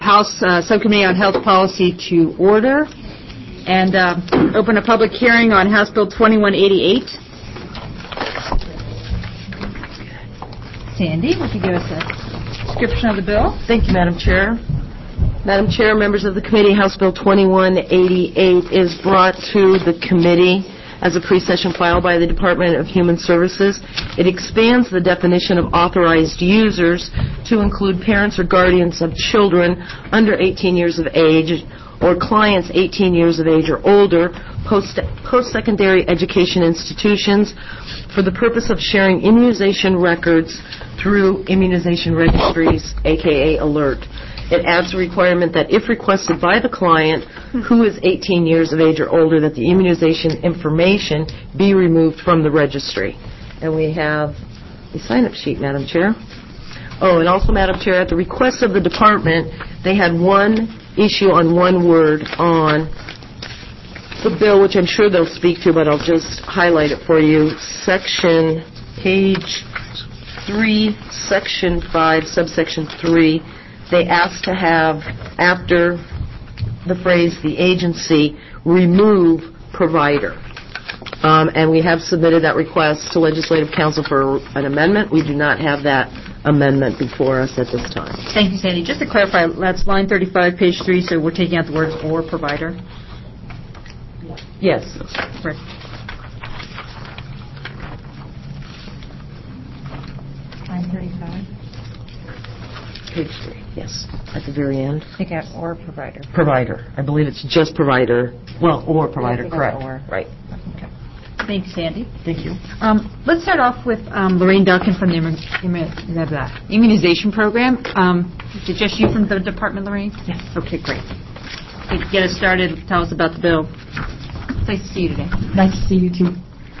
House Subcommittee on Health Policy to order and open a public hearing on House Bill 2188. Sandy, would you give us a description of the bill? Thank you, Madam Chair. Madam Chair, members of the committee, House Bill 2188 is brought to the committee as a pre-session file by the Department of Human Services. It expands the definition of authorized users to include parents or guardians of children under 18 years of age or clients 18 years of age or older, post-secondary education institutions for the purpose of sharing immunization records through immunization registries, aka ALERT. It adds a requirement that if requested by the client who is 18 years of age or older, that the immunization information be removed from the registry. And we have a sign-up sheet, Madam Chair. Oh, and also, Madam Chair, at the request of the department, they had one issue on one word on the bill, which I'm sure they'll speak to, but I'll just highlight it for you. Section, page 3, Section 5, subsection 3. They asked to have, after the phrase, the agency, remove provider. And we have submitted that request to Legislative Council for an amendment. We do not have that amendment before us at this time. Thank you, Sandy. Just to clarify, that's line 35, page 3, so we're taking out the words or provider? Yes. Right. Line 35. Page 3, yes, at the very end. Take out or provider. Provider. I believe it's just provider. Well, or provider, correct. Or. Right. Okay. Thank you, Sandy. Thank you. Let's start off with Lorraine Duncan from the immunization program. Is it just you from the department, Lorraine? Yes. Okay, great. Okay, get us started. Tell us about the bill. Nice to see you today. Nice to see you, too.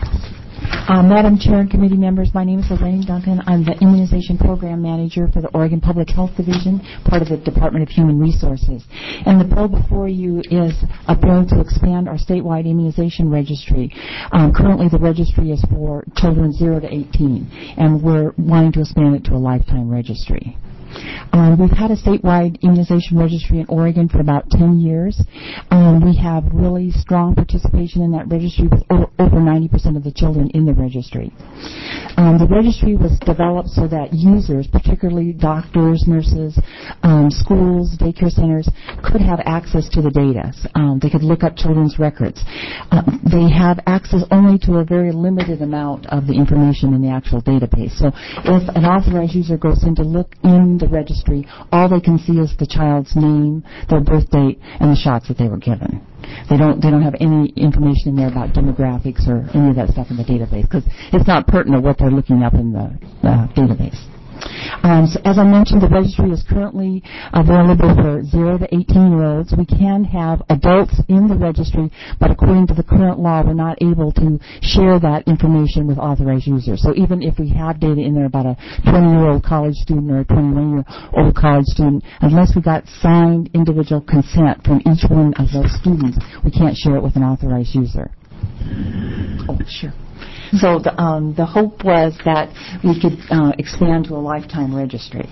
Madam Chair and committee members, my name is Lorraine Duncan. I'm the Immunization Program Manager for the Oregon Public Health Division, part of the Department of Human Resources. And the bill before you is a bill to expand our statewide immunization registry. Currently, the registry is for children 0 to 18, and we're wanting to expand it to a lifetime registry. We've had a statewide immunization registry in Oregon for about 10 years. We have really strong participation in that registry with over 90% of the children in the registry. The registry was developed so that users, particularly doctors, nurses, schools, daycare centers, could have access to the data. They could look up children's records. They have access only to a very limited amount of the information in the actual database. So if an authorized user goes in to look in the registry, all they can see is the child's name, their birth date, and the shots that they were given. They don't have any information in there about demographics or any of that stuff in the database because it's not pertinent what they're looking up in the database. So as I mentioned, the registry is currently available for 0 to 18-year-olds. We can have adults in the registry, but according to the current law, we're not able to share that information with authorized users. So even if we have data in there about a 20-year-old college student or a 21-year-old college student, unless we got signed individual consent from each one of those students, we can't share it with an authorized user. Oh, sure. So the hope was that we could expand to a lifetime registry.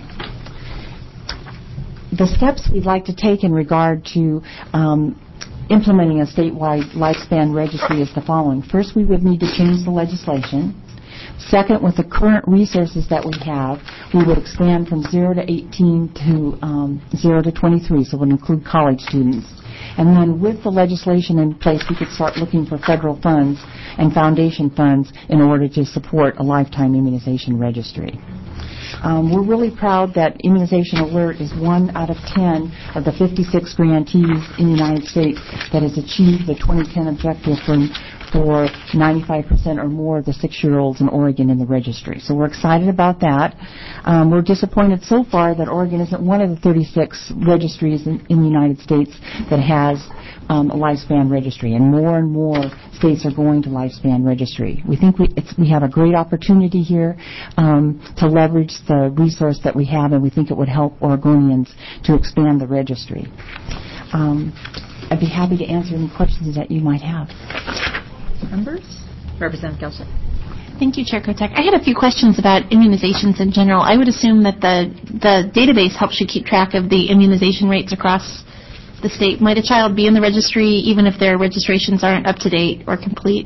The steps we'd like to take in regard to implementing a statewide lifespan registry is the following. First, we would need to change the legislation. Second, with the current resources that we have, we would expand from 0 to 18 to 0 to 23, so it would include college students. And then with the legislation in place, we could start looking for federal funds and foundation funds in order to support a lifetime immunization registry. We're really proud that Immunization Alert is 1 out of 10 of the 56 grantees in the United States that has achieved the 2010 objective for 95% or more of the 6-year-olds in Oregon in the registry. So we're excited about that. We're disappointed so far that Oregon isn't one of the 36 registries in the United States that has a lifespan registry, and more states are going to lifespan registry. We think we have a great opportunity here to leverage the resource that we have, and we think it would help Oregonians to expand the registry. I'd be happy to answer any questions that you might have. Members? Representative Gelser. Thank you, Chair Kotek. I had a few questions about immunizations in general. I would assume that the database helps you keep track of the immunization rates across the state. Might a child be in the registry even if their registrations aren't up to date or complete?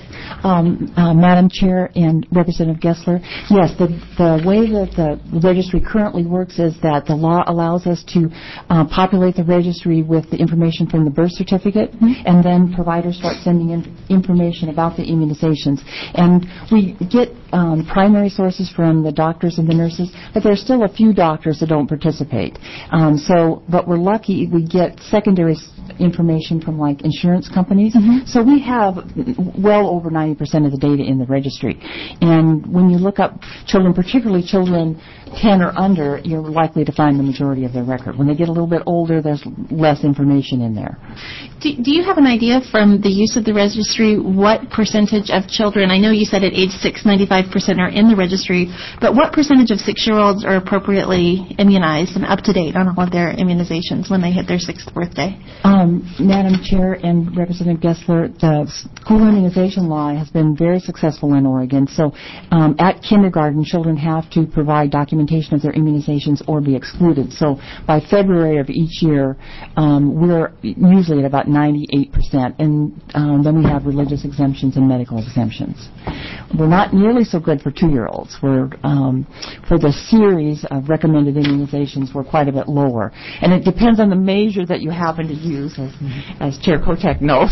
Madam Chair and Representative Gessler, yes, the way that the registry currently works is that the law allows us to populate the registry with the information from the birth certificate, and then providers start sending in information about the immunizations. And we get primary sources from the doctors and the nurses, but there's still a few doctors that don't participate. But we're lucky we get secondary information from like insurance companies. So we have well over 90% of the data in the registry. And when you look up children, particularly children 10 or under, you're likely to find the majority of their record. When they get a little bit older, there's less information in there. Do you have an idea from the use of the registry what percentage of children, I know you said at age 6, 95% are in the registry, but what percentage of 6-year-olds are appropriately immunized and up to date on all of their immunizations when they hit their 6th birthday? Madam Chair and Representative Gessler, the school immunization law has been very successful in Oregon. So at kindergarten, children have to provide documentation of their immunizations or be excluded. So by February of each year, we're usually at about 98%, and then we have religious exemptions and medical exemptions. We're not nearly so good for 2-year-olds. We're for the series of recommended immunizations, we're quite a bit lower. And it depends on the measure that you happen to use, as Chair Kotek knows.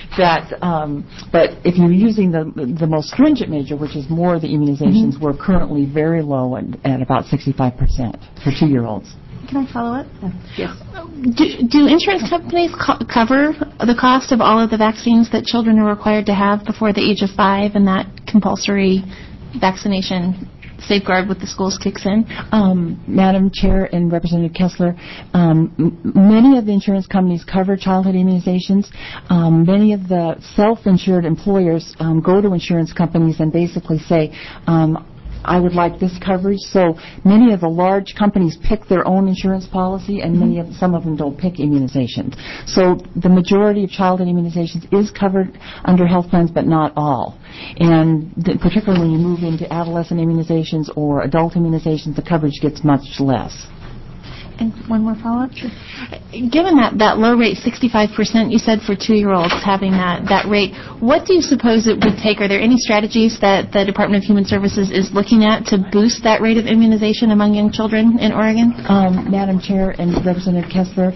But if you're using the most stringent measure, which is more of the immunizations, we're currently very low at about 65% for 2-year-olds. Can I follow up? Yes. Do insurance companies cover the cost of all of the vaccines that children are required to have before the age of 5 and that compulsory vaccination safeguard with the schools kicks in? Madam Chair and Representative Kessler, many of the insurance companies cover childhood immunizations. Many of the self-insured employers go to insurance companies and basically say, I would like this coverage. So many of the large companies pick their own insurance policy, and some of them don't pick immunizations. So the majority of childhood immunizations is covered under health plans, but not all. And particularly when you move into adolescent immunizations or adult immunizations, the coverage gets much less. And one more follow-up. Given that low rate, 65%, you said for 2-year-olds having that rate, what do you suppose it would take? Are there any strategies that the Department of Human Services is looking at to boost that rate of immunization among young children in Oregon? Madam Chair and Representative Kessler,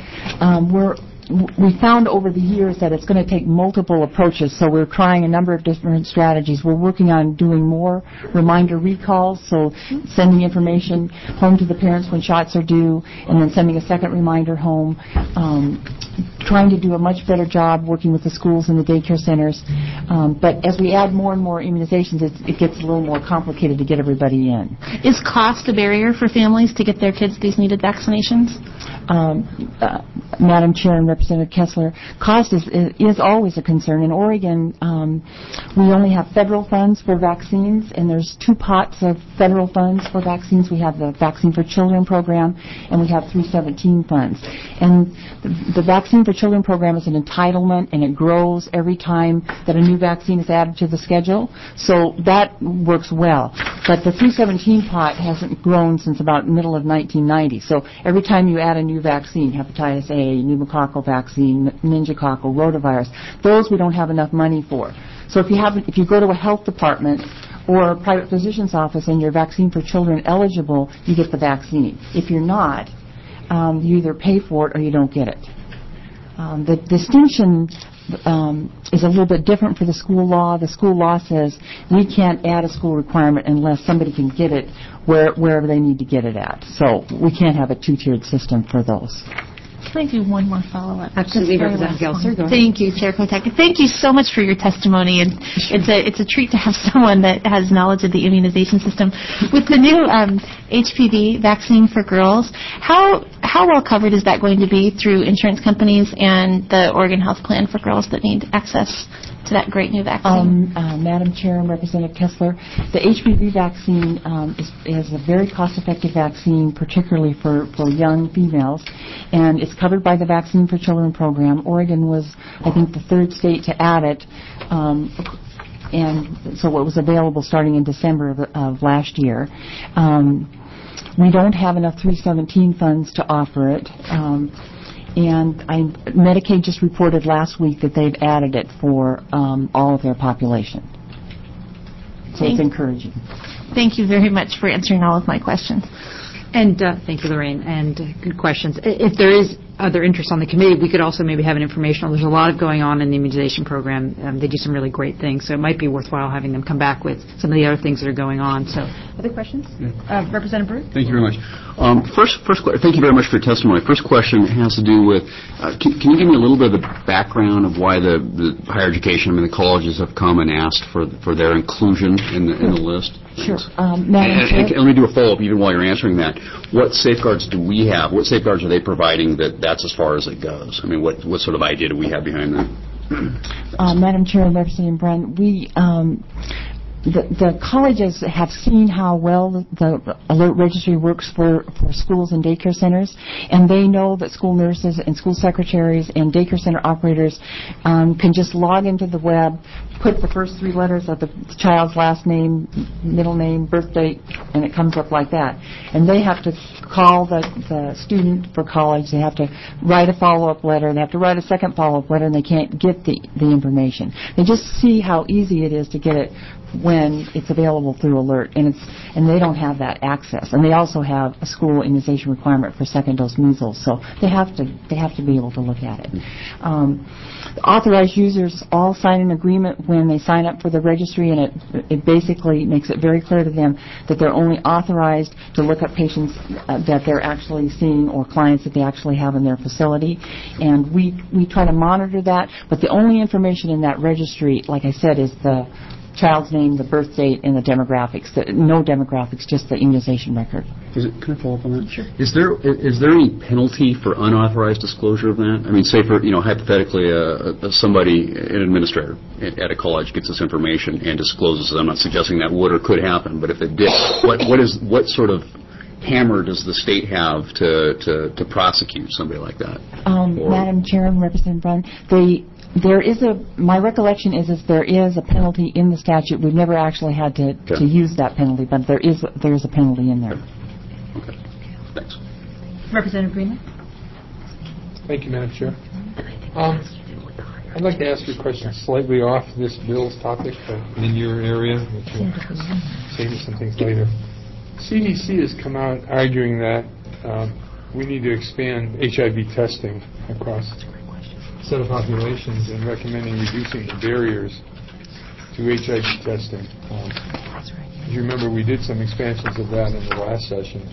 we found over the years that it's going to take multiple approaches, so we're trying a number of different strategies. We're working on doing more reminder recalls, so sending information home to the parents when shots are due, and then sending a second reminder home, trying to do a much better job working with the schools and the daycare centers. But as we add more and more immunizations, it gets a little more complicated to get everybody in. Is cost a barrier for families to get their kids these needed vaccinations? Madam Chair and Representative Kessler, cost is always a concern. In Oregon, we only have federal funds for vaccines, and there's 2 pots of federal funds for vaccines. We have the Vaccine for Children program, and we have 317 funds. And the Vaccine for Children program is an entitlement, and it grows every time that a new vaccine is added to the schedule. So that works well. But the 317 pot hasn't grown since about middle of 1990. So every time you add a new vaccine, hepatitis A, pneumococcal vaccine, meningococcal, rotavirus, those we don't have enough money for. So if you go to a health department or a private physician's office and you're Vaccine for Children eligible, you get the vaccine. If you're not, you either pay for it or you don't get it. The distinction is a little bit different for the school law. The school law says we can't add a school requirement unless somebody can get it wherever they need to get it at. So we can't have a 2-tiered system for those. Can I do one more follow-up? Absolutely, Representative Gelser. Go ahead. Thank you, Chair Kotek. Thank you so much for your testimony, and it's a treat to have someone that has knowledge of the immunization system. With the new HPV vaccine for girls, how well covered is that going to be through insurance companies and the Oregon Health Plan for girls that need access to that great new vaccine? Madam Chair and Representative Kessler, the HPV vaccine is a very cost-effective vaccine, particularly for young females, and it's covered by the Vaccine for Children program. Oregon was, I think, the 3rd state to add it. and so it was available starting in December of last year. We don't have enough 317 funds to offer it. And Medicaid just reported last week that they've added it for all of their population. So it's encouraging. Thank you very much for answering all of my questions. And thank you, Lorraine, and good questions. If there is other interest on the committee, we could also maybe have an informational. There's a lot going on in the immunization program. They do some really great things, so it might be worthwhile having them come back with some of the other things that are going on. So, other questions? Yeah. Representative Brew? Thank you very much. Thank you very much for your testimony. First question has to do with, can you give me a little bit of the background of why the higher education, the colleges have come and asked for their inclusion in the list? Sure. And let me do a follow-up even while you're answering that. What safeguards do we have? What safeguards are they providing that's as far as it goes? I mean, what sort of idea do we have behind that? Madam Chair and Representative Brent, the colleges have seen how well the alert registry works for schools and daycare centers, and they know that school nurses and school secretaries and daycare center operators can just log into the web, put the first 3 letters of the child's last name, middle name, birth date, and it comes up like that. And they have to call the student for college. They have to write a follow-up letter. They have to write a second follow-up letter, and they can't get the information. They just see how easy it is to get it when it's available through alert, and they don't have that access. And they also have a school immunization requirement for second dose measles, so they have to be able to look at it. Authorized users all sign an agreement when they sign up for the registry, and it basically makes it very clear to them that they're only authorized to look up patients that they're actually seeing or clients that they actually have in their facility. And we try to monitor that, but the only information in that registry, like I said, is the child's name, the birth date, and the demographics. No demographics, just the immunization record. Can I follow up on that? Sure. Is there any penalty for unauthorized disclosure of that? I mean, say for hypothetically, somebody, an administrator at a college gets this information and discloses it. I'm not suggesting that would or could happen, but if it did, what sort of hammer does the state have to prosecute somebody like that? Madam Chair and Representative Brunn, my recollection is there is a penalty in the statute. We've never actually had to use that penalty, but there is a penalty in there. Okay. Thanks. Representative Greenlee. Thank you, Madam Chair. I'd like to ask you a question slightly off this bill's topic, but in your area, which will save you some things later. CDC has come out arguing that we need to expand HIV testing across a set of populations and recommending reducing the barriers to HIV testing. As you remember, we did some expansions of that in the last session.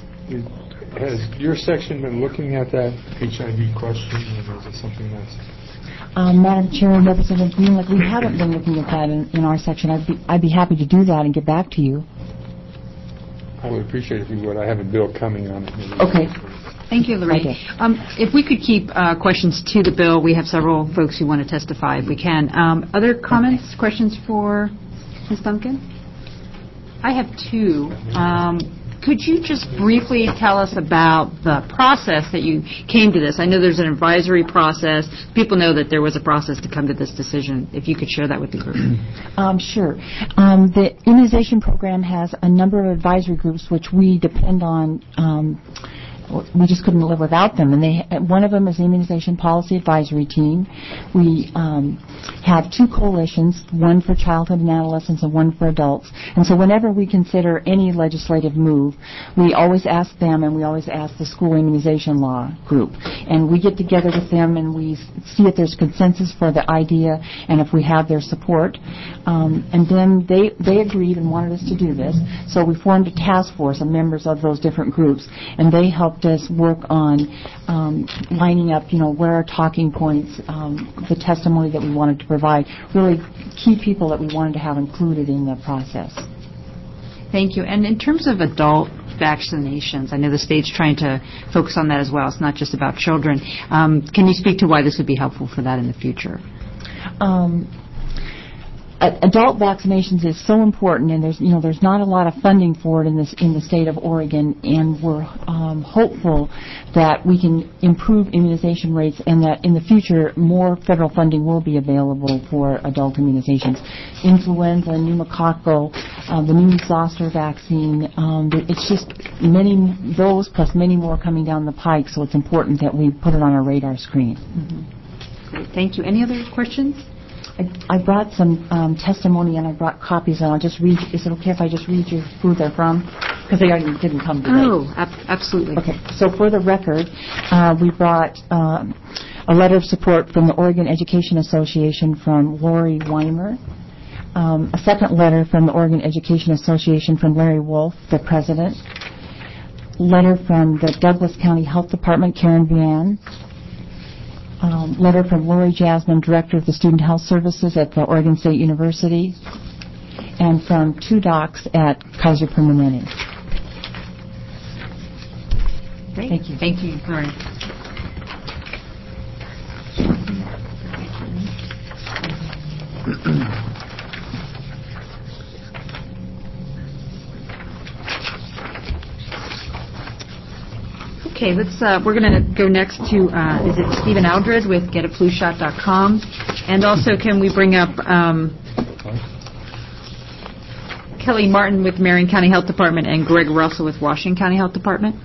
Has your section been looking at that HIV question, or is it something that's... Madam Chair and Representative Greenlee, we haven't been looking at that in our section. I'd be happy to do that and get back to you. I would appreciate it if you would. I have a bill coming on it. Okay. Thank you, Lorraine. Okay. If we could keep questions to the bill, we have several folks who want to testify if we can. Other comments, questions for Ms. Duncan? I have 2. Could you just briefly tell us about the process that you came to this? I know there's an advisory process. People know that there was a process to come to this decision. If you could share that with the group. Sure. The immunization program has a number of advisory groups which we depend on. We just couldn't live without them. And one of them is the Immunization Policy Advisory Team. We have 2 coalitions, one for childhood and adolescents and one for adults. And so whenever we consider any legislative move, we always ask them, and we always ask the School Immunization Law group. And we get together with them and we see if there's consensus for the idea and if we have their support. And then they agreed and wanted us to do this. So we formed a task force of members of those different groups, and they helped us work on lining up, where our talking points, the testimony that we wanted to provide, really key people that we wanted to have included in the process. Thank you. And in terms of adult vaccinations, I know the state's trying to focus on that as well. It's not just about children. Can you speak to why this would be helpful for that in the future? adult vaccinations is so important, and there's not a lot of funding for it in the state of Oregon, and we're hopeful that we can improve immunization rates, and that in the future more federal funding will be available for adult immunizations. Influenza, pneumococcal, the new zoster vaccine. It's just those plus many more coming down the pike. So it's important that we put it on our radar screen. Great, thank you. Any other questions? I brought some testimony, and I brought copies, and I'll just read. Is it okay if I just read you who they're from? Because they already didn't come today. Oh, absolutely. Okay. So for the record, we brought a letter of support from the Oregon Education Association from Lori Weimer, a second letter from the Oregon Education Association from Larry Wolf, the president, letter from the Douglas County Health Department, Karen Vian, letter from Lori Jasmine, Director of the Student Health Services at the Oregon State University, and from 2 docs at Kaiser Permanente. Great. Thank you. Thank you, Lori. Okay, we're going to go next to, is it Stephen Aldred with getaflushot.com? And also, can we bring up Kelly Martin with Marion County Health Department and Greg Russell with Washington County Health Department?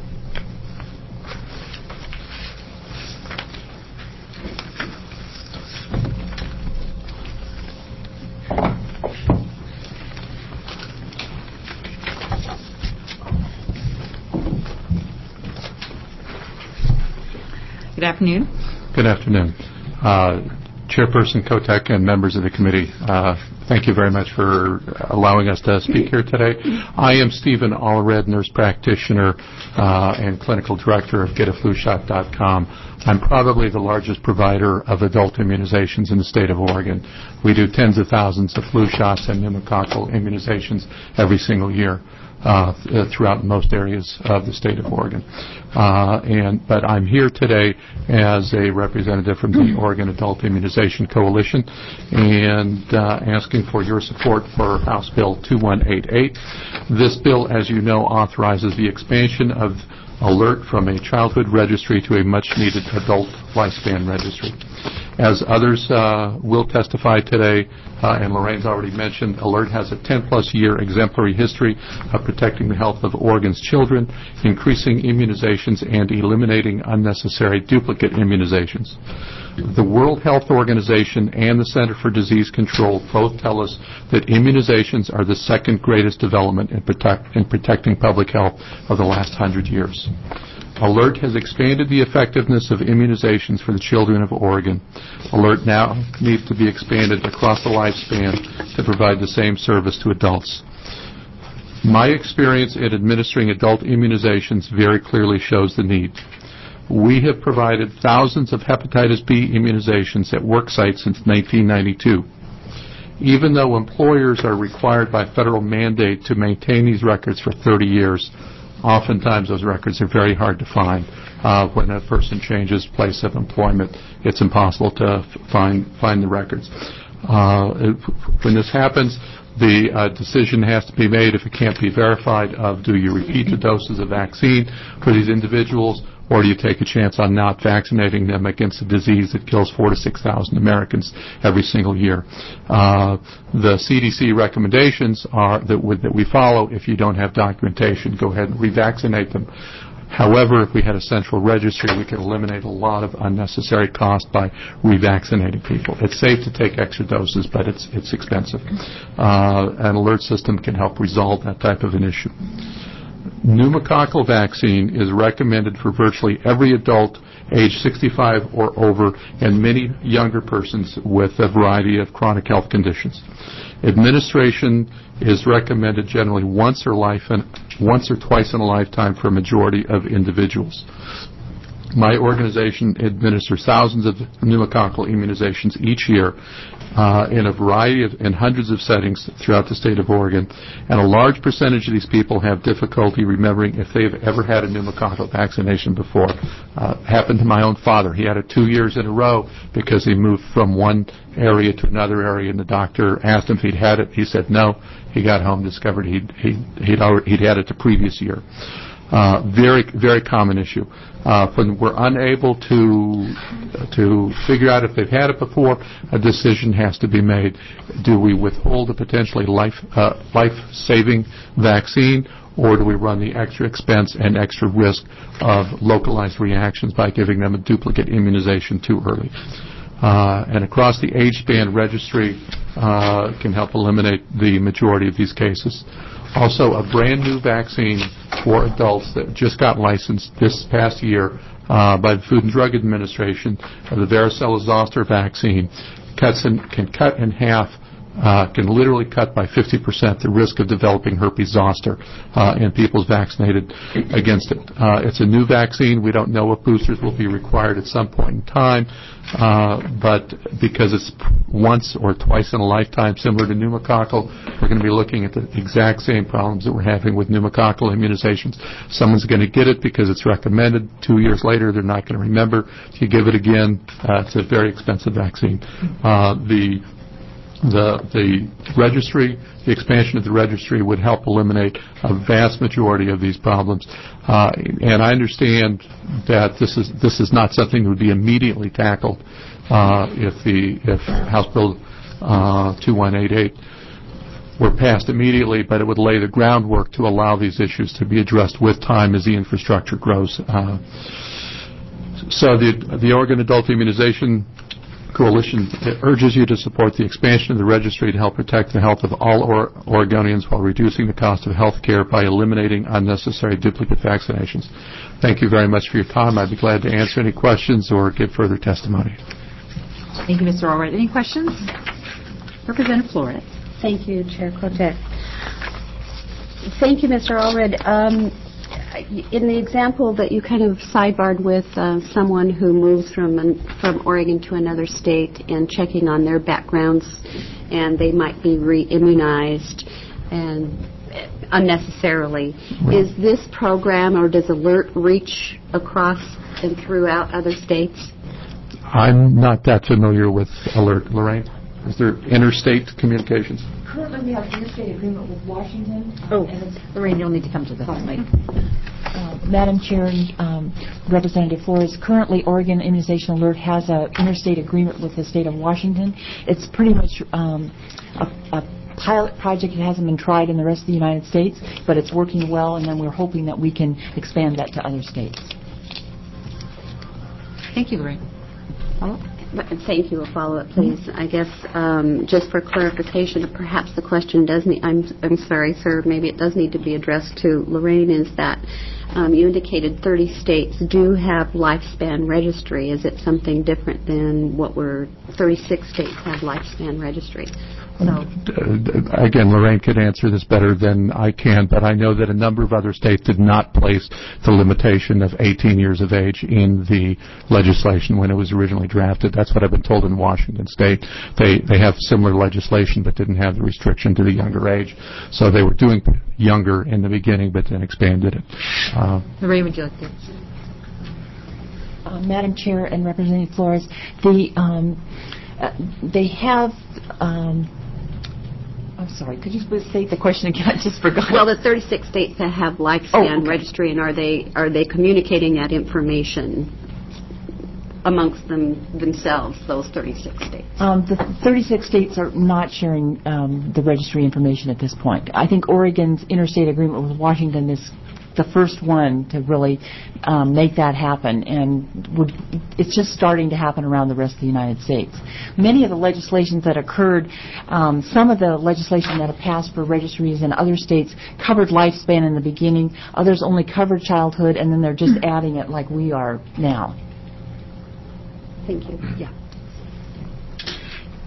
Good afternoon. Good afternoon. Chairperson Kotek and members of the committee, thank you very much for allowing us to speak here today. I am Stephen Allred, nurse practitioner and clinical director of getaflushot.com. I'm probably the largest provider of adult immunizations in the state of Oregon. We do tens of thousands of flu shots and pneumococcal immunizations every single year throughout most areas of the state of Oregon. But I'm here today as a representative from the Oregon Adult Immunization Coalition and asking for your support for House Bill 2188. This bill, as you know, authorizes the expansion of ALERT from a childhood registry to a much-needed adult lifespan registry. As others will testify today, and Lorraine's already mentioned, ALERT has a 10-plus year exemplary history of protecting the health of Oregon's children, increasing immunizations, and eliminating unnecessary duplicate immunizations. The World Health Organization and the Center for Disease Control both tell us that immunizations are the second greatest development in protecting public health of the last 100 years. ALERT has expanded the effectiveness of immunizations for the children of Oregon. ALERT now needs to be expanded across the lifespan to provide the same service to adults. My experience in administering adult immunizations very clearly shows the need. We have provided thousands of hepatitis B immunizations at work sites since 1992. Even though employers are required by federal mandate to maintain these records for 30 years, oftentimes those records are very hard to find. When a person changes place of employment, it's impossible to find the records. When this happens, the decision has to be made, if it can't be verified, of do you repeat the doses of vaccine for these individuals, or do you take a chance on not vaccinating them against a disease that kills 4,000 to 6,000 Americans every single year? The CDC recommendations are that we follow: if you don't have documentation, go ahead and revaccinate them. However, if we had a central registry, we could eliminate a lot of unnecessary cost by revaccinating people. It's safe to take extra doses, but it's expensive. An alert system can help resolve that type of an issue. Pneumococcal vaccine is recommended for virtually every adult age 65 or over and many younger persons with a variety of chronic health conditions. Administration is recommended generally once or twice in a lifetime for a majority of individuals. My organization administers thousands of pneumococcal immunizations each year in a variety of, in hundreds of settings throughout the state of Oregon, and a large percentage of these people have difficulty remembering if they've ever had a pneumococcal vaccination before. Happened to my own father. He had it 2 years in a row because he moved from one area to another area, and the doctor asked him if he'd had it. He said no. He got home, discovered he'd had it the previous year. Very, very common issue. When we're unable to figure out if they've had it before, a decision has to be made. Do we withhold a potentially life-saving vaccine, or do we run the extra expense and extra risk of localized reactions by giving them a duplicate immunization too early? And across the age span, registry can help eliminate the majority of these cases. Also, a brand new vaccine for adults that just got licensed this past year by the Food and Drug Administration, the varicella-zoster vaccine, can cut in half, can literally cut by 50% the risk of developing herpes zoster in people vaccinated against it. It's a new vaccine. We don't know if boosters will be required at some point in time, but because it's once or twice in a lifetime, similar to pneumococcal, we're going to be looking at the exact same problems that we're having with pneumococcal immunizations. Someone's going to get it because it's recommended. 2 years later, they're not going to remember. If you give it again, it's a very expensive vaccine. The registry, the expansion of the registry would help eliminate a vast majority of these problems. And I understand that this is not something that would be immediately tackled if House Bill 2188 were passed immediately, but it would lay the groundwork to allow these issues to be addressed with time as the infrastructure grows. So the Oregon Adult Immunization Coalition urges you to support the expansion of the registry to help protect the health of all Oregonians while reducing the cost of health care by eliminating unnecessary duplicate vaccinations. Thank you very much for your time. I'd be glad to answer any questions or give further testimony. Thank you, Mr. Allred. Any questions? Representative Flores. Thank you, Chair Kotek. Thank you, Mr. Allred. In the example that you kind of sidebarred with someone who moves from Oregon to another state and checking on their backgrounds, and they might be re-immunized and unnecessarily, is this program, or does ALERT reach across and throughout other states? I'm not that familiar with ALERT. Lorraine, is there interstate communications? Currently, we have an interstate agreement with Washington. Lorraine, you'll need to come to the mic. Madam Chair and Representative Flores, currently Oregon Immunization Alert has an interstate agreement with the state of Washington. It's pretty much a pilot project. It hasn't been tried in the rest of the United States, but it's working well, and then we're hoping that we can expand that to other states. Thank you, Lorraine. Thank you. A follow-up, please. I guess just for clarification, perhaps the question does need, I'm sorry, sir, maybe it does need to be addressed to Lorraine, is that you indicated 30 states do have lifespan registry. Is it something different than what 36 states have lifespan registry? So. Again, Lorraine could answer this better than I can, but I know that a number of other states did not place the limitation of 18 years of age in the legislation when it was originally drafted. That's what I've been told in Washington State. They have similar legislation but didn't have the restriction to the younger age. So they were doing younger in the beginning but then expanded it. Lorraine, would you like to? Madam Chair and Representative Flores, they have... I'm sorry, could you state the question again? I just forgot. Well, the 36 states that have lifespan registry, and are they communicating that information amongst themselves, those 36 states? The 36 states are not sharing the registry information at this point. I think Oregon's interstate agreement with Washington is the first one to really make that happen, and it's just starting to happen around the rest of the United States. Many of the legislations that occurred, some of the legislation that have passed for registries in other states covered lifespan in the beginning, others only covered childhood, and then they're just adding it like we are now. Thank you. Yeah.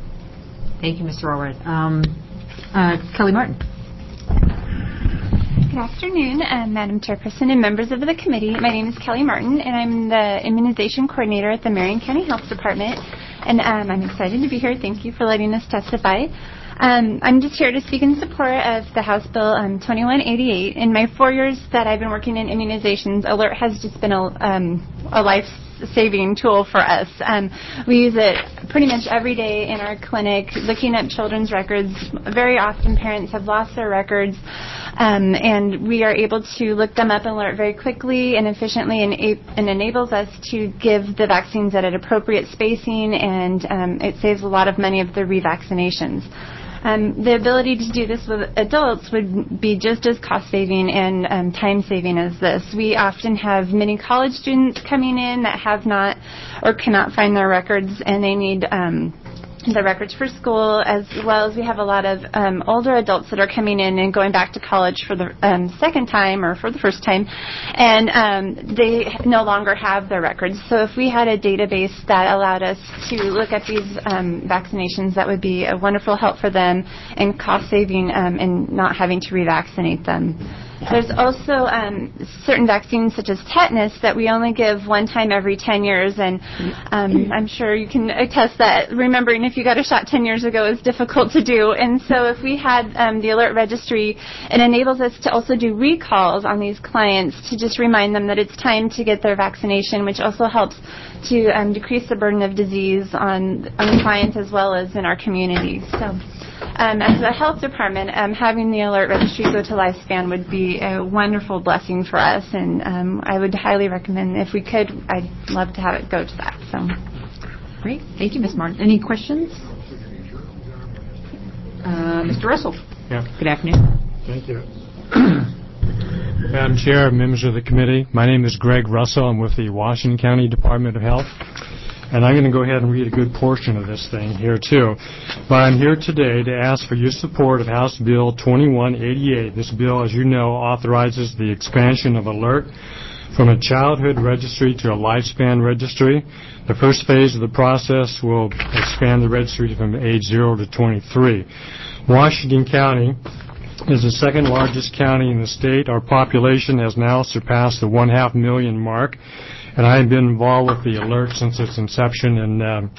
Thank you, Mr. Allred. Kelly Martin. Good afternoon, Madam Chairperson and members of the committee. My name is Kelly Martin, and I'm the immunization coordinator at the Marion County Health Department. And I'm excited to be here. Thank you for letting us testify. I'm just here to speak in support of the House Bill 2188. In my 4 years that I've been working in immunizations, Alert has just been a life-saving tool for us. We use it pretty much every day in our clinic, looking at children's records. Very often parents have lost their records, and we are able to look them up and Alert very quickly and efficiently, and enables us to give the vaccines at an appropriate spacing, and it saves a lot of money of the revaccinations. The ability to do this with adults would be just as cost-saving and time-saving as this. We often have many college students coming in that have not or cannot find their records, and they need the records for school, as well as we have a lot of older adults that are coming in and going back to college for the second time or for the first time, and they no longer have their records. So if we had a database that allowed us to look at these vaccinations, that would be a wonderful help for them and cost-saving and not having to revaccinate them. There's also certain vaccines, such as tetanus, that we only give one time every 10 years, and I'm sure you can attest that remembering if you got a shot 10 years ago is difficult to do. And so if we had the Alert Registry, it enables us to also do recalls on these clients to just remind them that it's time to get their vaccination, which also helps to decrease the burden of disease on clients as well as in our community. So. As a health department, having the Alert Registry go to lifespan would be a wonderful blessing for us, and I would highly recommend, if we could, I'd love to have it go to that. So, great. Thank you, Ms. Martin. Any questions? Mr. Russell. Yeah. Good afternoon. Thank you. Madam Chair, members of the committee, my name is Greg Russell. I'm with the Washington County Department of Health. And I'm going to go ahead and read a good portion of this thing here, too. But I'm here today to ask for your support of House Bill 2188. This bill, as you know, authorizes the expansion of Alert from a childhood registry to a lifespan registry. The first phase of the process will expand the registry from age 0 to 23. Washington County is the second largest county in the state. Our population has now surpassed the 1.5 million mark. And I have been involved with the Alert since its inception in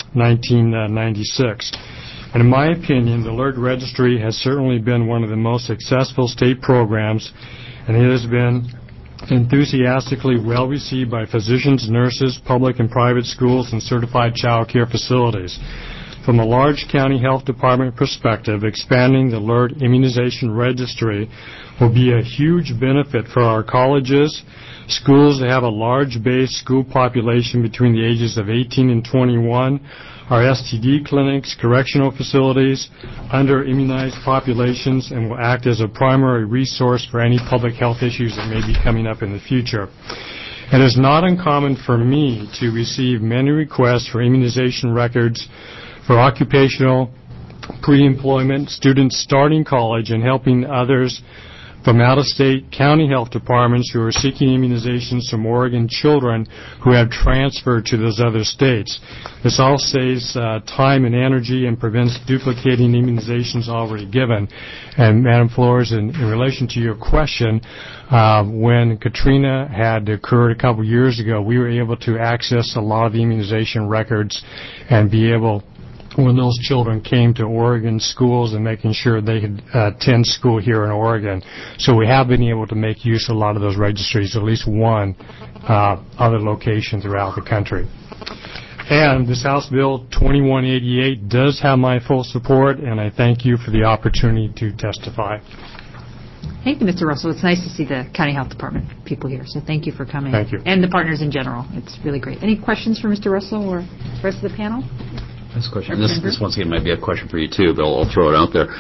1996. And in my opinion, the Alert Registry has certainly been one of the most successful state programs, and it has been enthusiastically well received by physicians, nurses, public and private schools, and certified child care facilities. From a large county health department perspective, expanding the Alert Immunization Registry will be a huge benefit for our colleges, schools that have a large base school population between the ages of 18 and 21, our STD clinics, correctional facilities, under-immunized populations, and will act as a primary resource for any public health issues that may be coming up in the future. It is not uncommon for me to receive many requests for immunization records for occupational, pre-employment, students starting college, and helping others from out-of-state county health departments who are seeking immunizations from Oregon children who have transferred to those other states. This all saves time and energy and prevents duplicating immunizations already given. And, Madam Flores, in relation to your question, when Katrina had occurred a couple years ago, we were able to access a lot of the immunization records and be able, when those children came to Oregon schools, and making sure they could attend school here in Oregon. So we have been able to make use of a lot of those registries, at least one other location throughout the country. And this House Bill 2188 does have my full support, and I thank you for the opportunity to testify. Thank you, Mr. Russell. It's nice to see the County Health Department people here, so thank you for coming. Thank you. And the partners in general. It's really great. Any questions for Mr. Russell or the rest of the panel? This question. This once again might be a question for you too, but I'll throw it out there.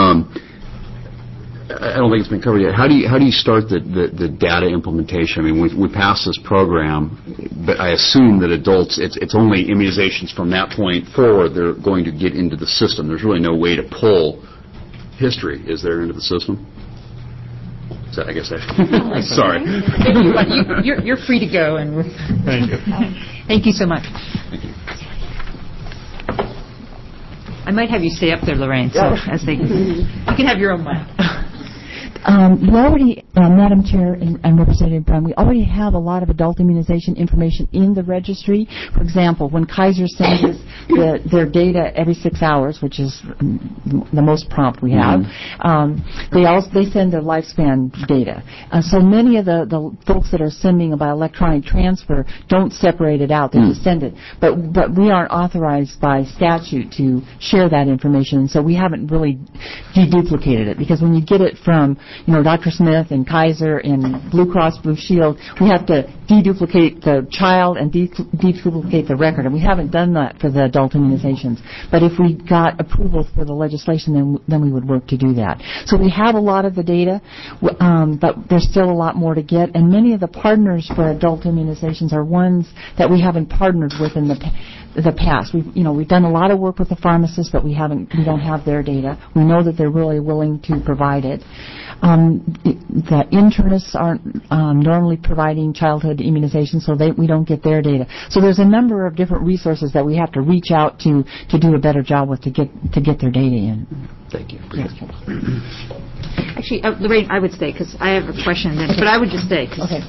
I don't think it's been covered yet. How do you start the data implementation? I mean, we passed this program, but I assume that adults, it's only immunizations from that point forward they're going to get into the system. There's really no way to pull history, is there, into the system? So I guess sorry. You're free to go. And Thank you. Thank you so much. Thank you. I might have you stay up there, Lorraine, so as they, you can have your own mic. We already, Madam Chair and Representative Brown, we already have a lot of adult immunization information in the registry. For example, when Kaiser sends us their data every 6 hours, which is the most prompt we have, they send their lifespan data. So many of the folks that are sending by electronic transfer don't separate it out; they just send it. But we aren't authorized by statute to share that information, so we haven't really deduplicated it, because when you get it from Dr. Smith and Kaiser and Blue Cross Blue Shield, we have to deduplicate the child and deduplicate the record, and we haven't done that for the adult immunizations. But if we got approval for the legislation, then we would work to do that. So we have a lot of the data, but there's still a lot more to get, and many of the partners for adult immunizations are ones that we haven't partnered with in the past. We've done a lot of work with the pharmacists, but we don't have their data. We know that they're really willing to provide it. The internists aren't normally providing childhood immunization, so we don't get their data. So there's a number of different resources that we have to reach out to do a better job with to get their data in. Thank you. Yes. Actually, Lorraine, I would stay because I have a question, but I would just stay. Okay.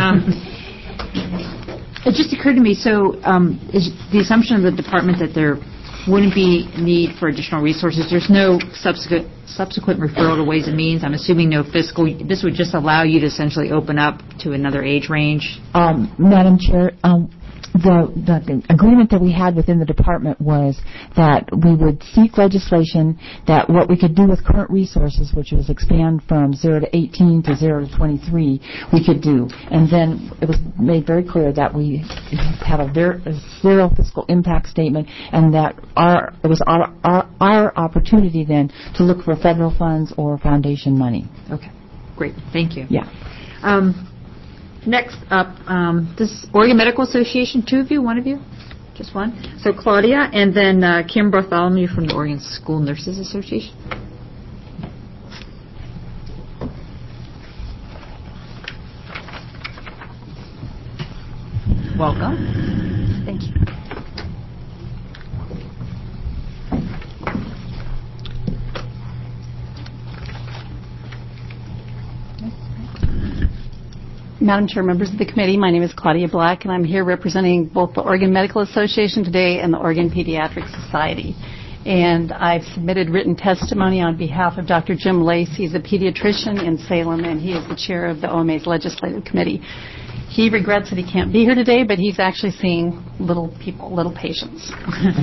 It just occurred to me, so is the assumption of the department that there wouldn't be need for additional resources? There's no subsequent referral to Ways and Means? I'm assuming no fiscal. This would just allow you to essentially open up to another age range? Madam Chair, the agreement that we had within the department was that we would seek legislation that what we could do with current resources, which was expand from 0 to 18 to 0 to 23, we could do. And then it was made very clear that we have a zero fiscal impact statement, and that it was our opportunity then to look for federal funds or foundation money. Okay, great. Thank you. Yeah. Next up, this Oregon Medical Association, two of you, one of you? Just one? So Claudia, and then Kim Bartholomew from the Oregon School Nurses Association. Welcome. Thank you. Madam Chair, members of the committee, my name is Claudia Black, and I'm here representing both the Oregon Medical Association today and the Oregon Pediatric Society. And I've submitted written testimony on behalf of Dr. Jim Lace. He's a pediatrician in Salem, and he is the chair of the OMA's Legislative Committee. He regrets that he can't be here today, but he's actually seeing little people, little patients.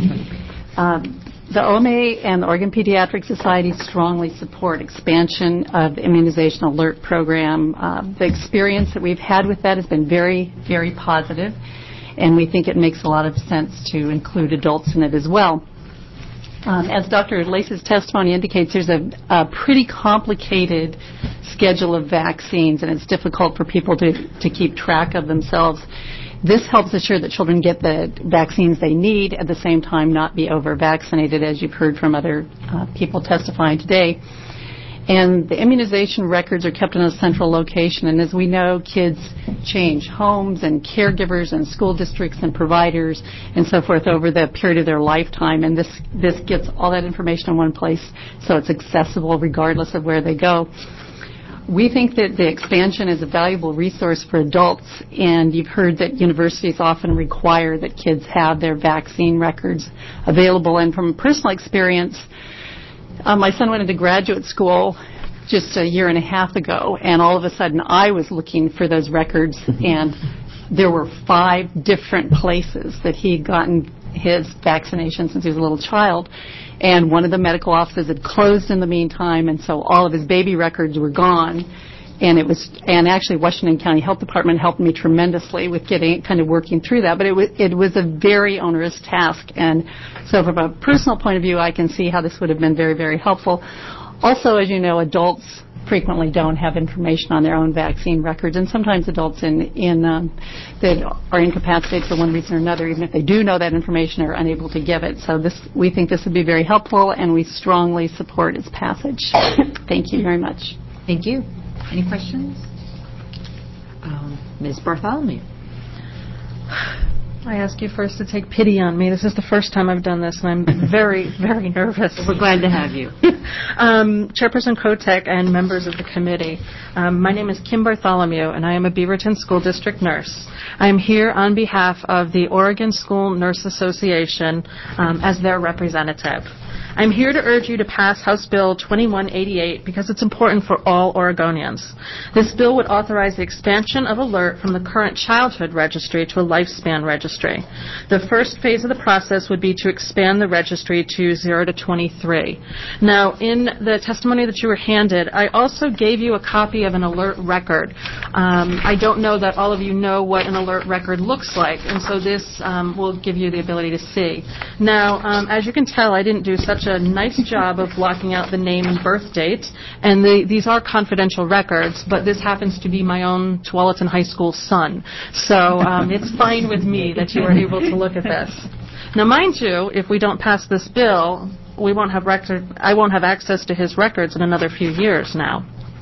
The OMA and the Oregon Pediatric Society strongly support expansion of the Immunization Alert Program. The experience that we've had with that has been very, very positive, and we think it makes a lot of sense to include adults in it as well. As Dr. Lace's testimony indicates, there's a pretty complicated schedule of vaccines, and it's difficult for people to keep track of themselves. This helps assure that children get the vaccines they need, at the same time not be over-vaccinated, as you've heard from other people testifying today. And the immunization records are kept in a central location, and as we know, kids change homes and caregivers and school districts and providers and so forth over the period of their lifetime, and this gets all that information in one place so it's accessible regardless of where they go. We think that the expansion is a valuable resource for adults, and you've heard that universities often require that kids have their vaccine records available. And from personal experience, my son went into graduate school just a year and a half ago, and all of a sudden I was looking for those records, and there were 5 different places that he'd gotten his vaccination since he was a little child. And one of the medical offices had closed in the meantime, and so all of his baby records were gone. And actually Washington County Health Department helped me tremendously with working through that. But it was a very onerous task. And so from a personal point of view, I can see how this would have been very, very helpful. Also, as you know, adults frequently don't have information on their own vaccine records, and sometimes adults that are incapacitated for one reason or another, even if they do know that information, are unable to give it. So we think this would be very helpful, and we strongly support its passage. Thank you very much. Thank you. Any questions? Ms. Bartholomew. I ask you first to take pity on me. This is the first time I've done this, and I'm very, very nervous. We're glad to have you. Chairperson Kotek and members of the committee, my name is Kim Bartholomew, and I am a Beaverton School District nurse. I am here on behalf of the Oregon School Nurse Association as their representative. I'm here to urge you to pass House Bill 2188 because it's important for all Oregonians. This bill would authorize the expansion of ALERT from the current childhood registry to a lifespan registry. The first phase of the process would be to expand the registry to 0 to 23. Now, in the testimony that you were handed, I also gave you a copy of an ALERT record. I don't know that all of you know what an ALERT record looks like, and so this will give you the ability to see. Now, as you can tell, I didn't do such a nice job of blocking out the name and birth date, and these are confidential records, but this happens to be my own Tualatin High School son. So it's fine with me that you were able to look at this. Now, mind you, if we don't pass this bill, I won't have access to his records in another few years now.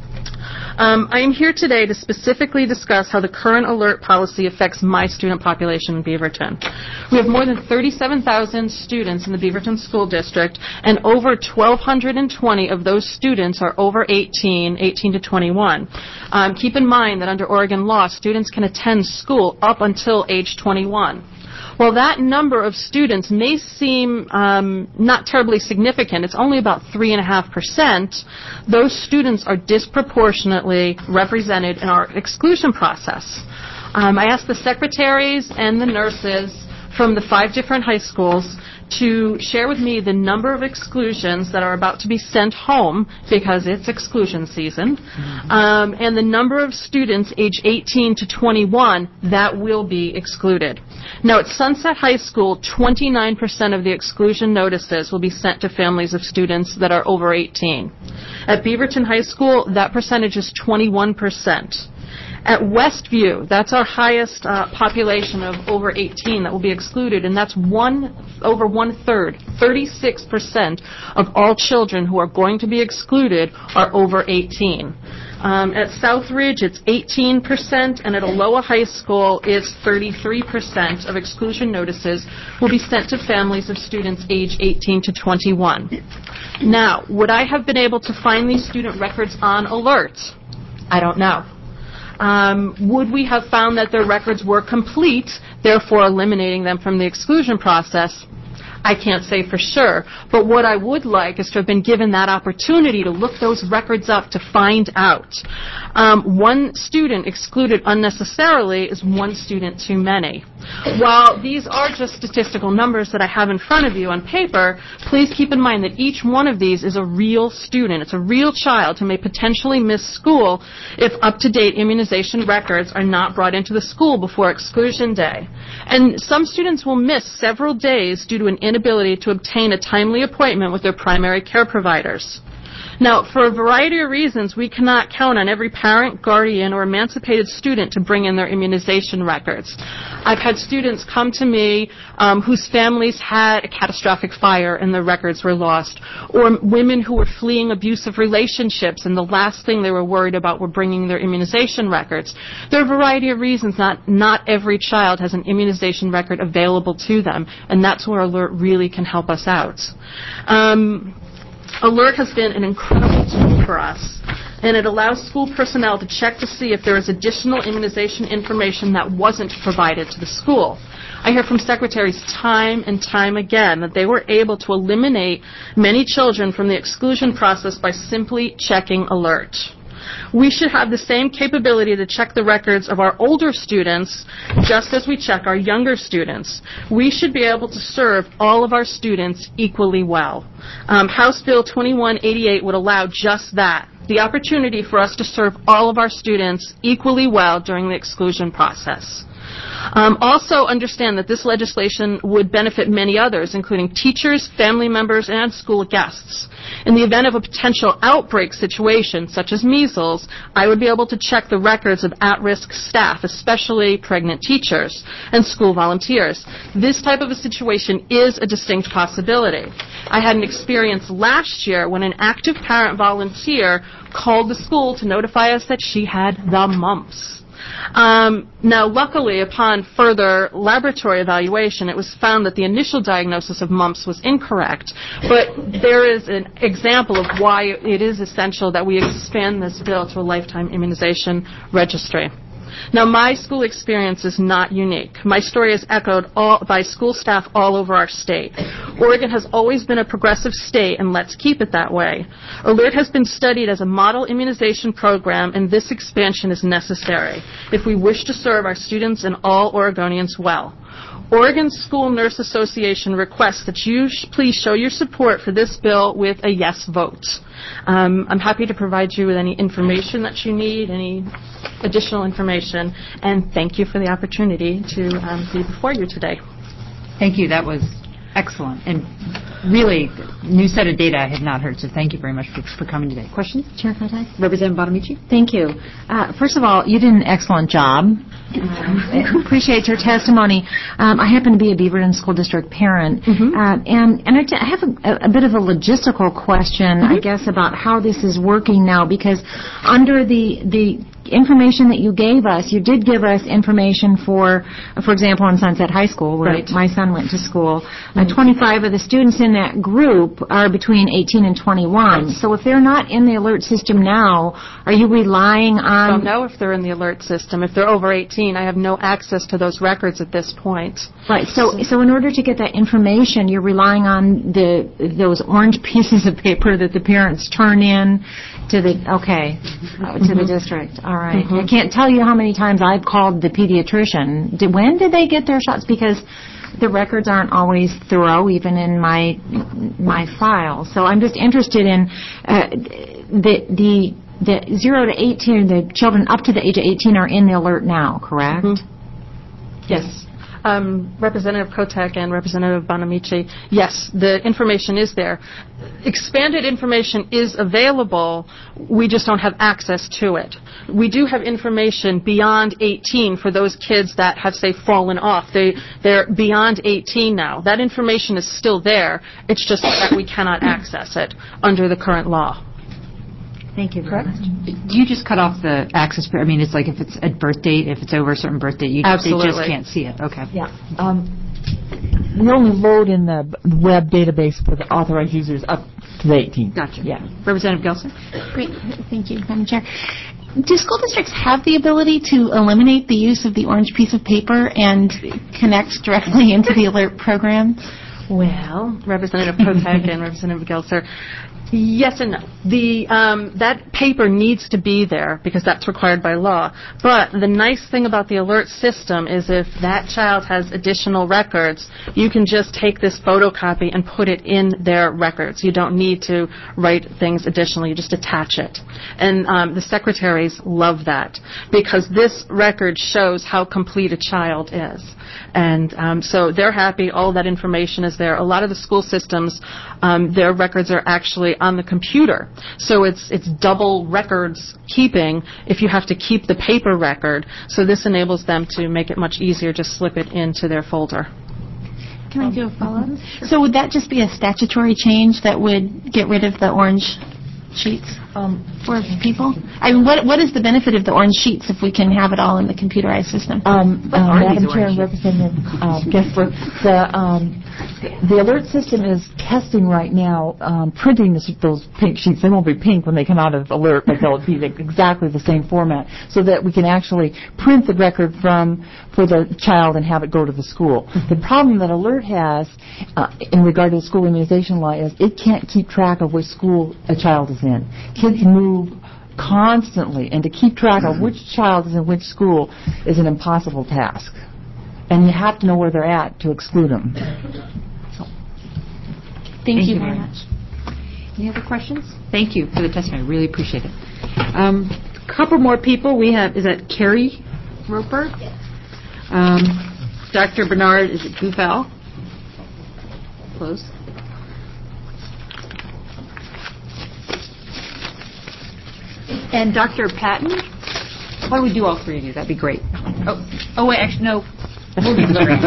I am here today to specifically discuss how the current ALERT policy affects my student population in Beaverton. We have more than 37,000 students in the Beaverton School District, and over 1,220 of those students are over 18 to 21. Keep in mind that under Oregon law, students can attend school up until age 21. While that number of students may seem not terribly significant, it's only about 3.5%, those students are disproportionately represented in our exclusion process. I asked the secretaries and the nurses from the 5 different high schools to share with me the number of exclusions that are about to be sent home because it's exclusion season, and the number of students age 18 to 21 that will be excluded. Now, at Sunset High School, 29% of the exclusion notices will be sent to families of students that are over 18. At Beaverton High School, that percentage is 21%. At Westview, that's our highest population of over 18 that will be excluded, and that's over one-third, 36% of all children who are going to be excluded are over 18. At Southridge, it's 18%, and at Aloha High School, it's 33% of exclusion notices will be sent to families of students age 18 to 21. Now, would I have been able to find these student records on ALERT? I don't know. Would we have found that their records were complete, therefore eliminating them from the exclusion process? I can't say for sure, but what I would like is to have been given that opportunity to look those records up to find out. One student excluded unnecessarily is one student too many. While these are just statistical numbers that I have in front of you on paper, please keep in mind that each one of these is a real student. It's a real child who may potentially miss school if up-to-date immunization records are not brought into the school before exclusion day. And some students will miss several days due to an inability to obtain a timely appointment with their primary care providers. Now, for a variety of reasons, we cannot count on every parent, guardian, or emancipated student to bring in their immunization records. I've had students come to me whose families had a catastrophic fire and their records were lost, or women who were fleeing abusive relationships and the last thing they were worried about were bringing their immunization records. There are a variety of reasons not every child has an immunization record available to them, and that's where ALERT really can help us out. ALERT has been an incredible tool for us, and it allows school personnel to check to see if there is additional immunization information that wasn't provided to the school. I hear from secretaries time and time again that they were able to eliminate many children from the exclusion process by simply checking ALERT. We should have the same capability to check the records of our older students just as we check our younger students. We should be able to serve all of our students equally well. House Bill 2188 would allow just that, the opportunity for us to serve all of our students equally well during the exclusion process. Also understand that this legislation would benefit many others, including teachers, family members, and school guests. In the event of a potential outbreak situation, such as measles, I would be able to check the records of at-risk staff, especially pregnant teachers and school volunteers. This type of a situation is a distinct possibility. I had an experience last year when an active parent volunteer called the school to notify us that she had the mumps. Now, luckily, upon further laboratory evaluation, it was found that the initial diagnosis of mumps was incorrect. But there is an example of why it is essential that we expand this bill to a lifetime immunization registry. Now, my school experience is not unique. My story is echoed by school staff all over our state. Oregon has always been a progressive state, and let's keep it that way. ALERT has been studied as a model immunization program, and this expansion is necessary if we wish to serve our students and all Oregonians well. Oregon School Nurse Association requests that you please show your support for this bill with a yes vote. I'm happy to provide you with any information that you need, any additional information, and thank you for the opportunity to be before you today. Thank you. That was excellent. And really, new set of data I had not heard, so thank you very much for coming today. Questions? Chair Kotek? Representative Bonamici? Thank you. First of all, you did an excellent job. I appreciate your testimony. I happen to be a Beaverton School District parent, and I have a bit of a logistical question, I guess, about how this is working now, because under the information that you gave us, you did give us information for example, in Sunset High School, where my son went to school. 25 of the students in that group are between 18 and 21. So if they're not in the alert system now, are you relying on... I don't know if they're in the alert system. If they're over 18, I have no access to those records at this point. Right. So in order to get that information, you're relying on those orange pieces of paper that the parents turn in to the to the district. All right. I can't tell you how many times I've called the pediatrician. When did they get their shots? Because the records aren't always thorough, even in my file. So I'm just interested in the 0 to 18, the children up to the age of 18 are in the alert now, correct? Yes. Representative Kotek and Representative Bonamici, yes, the information is there. Expanded information is available. We just don't have access to it. We do have information beyond 18 for those kids that have, say, fallen off. They're beyond 18 now. That information is still there. It's just that we cannot access it under the current law. Thank you very much. Do you just cut off the access? I mean, it's like if it's a birth date, if it's over a certain birth date, they just can't see it. Okay. Yeah. We only load in the web database for the authorized users up to the 18. Gotcha. Yeah. Representative Gelser? Great. Thank you, Madam Chair. Do school districts have the ability to eliminate the use of the orange piece of paper and connect directly into the alert program? Well, Representative Kotek and Representative Gelser, yes and no. That paper needs to be there because that's required by law. But the nice thing about the alert system is if that child has additional records, you can just take this photocopy and put it in their records. You don't need to write things additionally. You just attach it. And the secretaries love that because this record shows how complete a child is. And so they're happy. All that information is there. A lot of the school systems, their records are actually on the computer. So it's double records keeping if you have to keep the paper record. So this enables them to make it much easier to slip it into their folder. Can I do a follow-up? Sure. So would that just be a statutory change that would get rid of the orange sheets for people? I mean, what is the benefit of the orange sheets if we can have it all in the computerized system? Madam Chair and Representative Gessler, the alert system is testing right now printing those pink sheets. They won't be pink when they come out of alert, but they'll be exactly the same format so that we can actually print the record for the child and have it go to the school. The problem that alert has in regard to the school immunization law is it can't keep track of which school a child is in. Kids move constantly, and to keep track of which child is in which school is an impossible task. And you have to know where they're at to exclude them. Thank you very much. Any other questions? Thank you for the testimony. I really appreciate it. A couple more people. We have, is that Carrie Roper? Dr. Bernard, is it Bufal? Close. And Dr. Patton? Why don't we do all three of you? That'd be great. Oh wait, actually, no. We'll do Lorraine.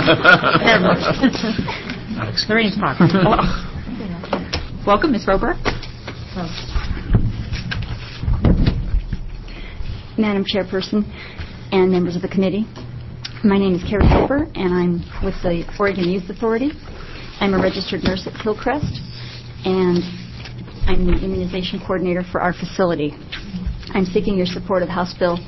Lorraine's talking. Welcome, Ms. Roper. Madam Chairperson, and members of the committee. My name is Carrie Cooper, and I'm with the Oregon Youth Authority. I'm a registered nurse at Hillcrest, and I'm the immunization coordinator for our facility. I'm seeking your support of House Bill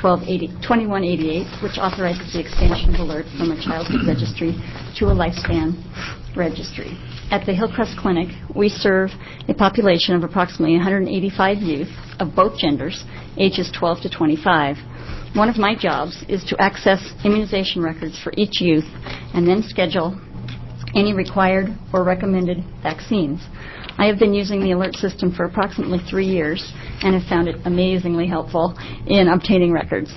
2188, which authorizes the expansion of alert from a childhood registry to a lifespan registry. At the Hillcrest Clinic, we serve a population of approximately 185 youth of both genders, ages 12 to 25. One of my jobs is to access immunization records for each youth and then schedule any required or recommended vaccines. I have been using the alert system for approximately 3 years and have found it amazingly helpful in obtaining records.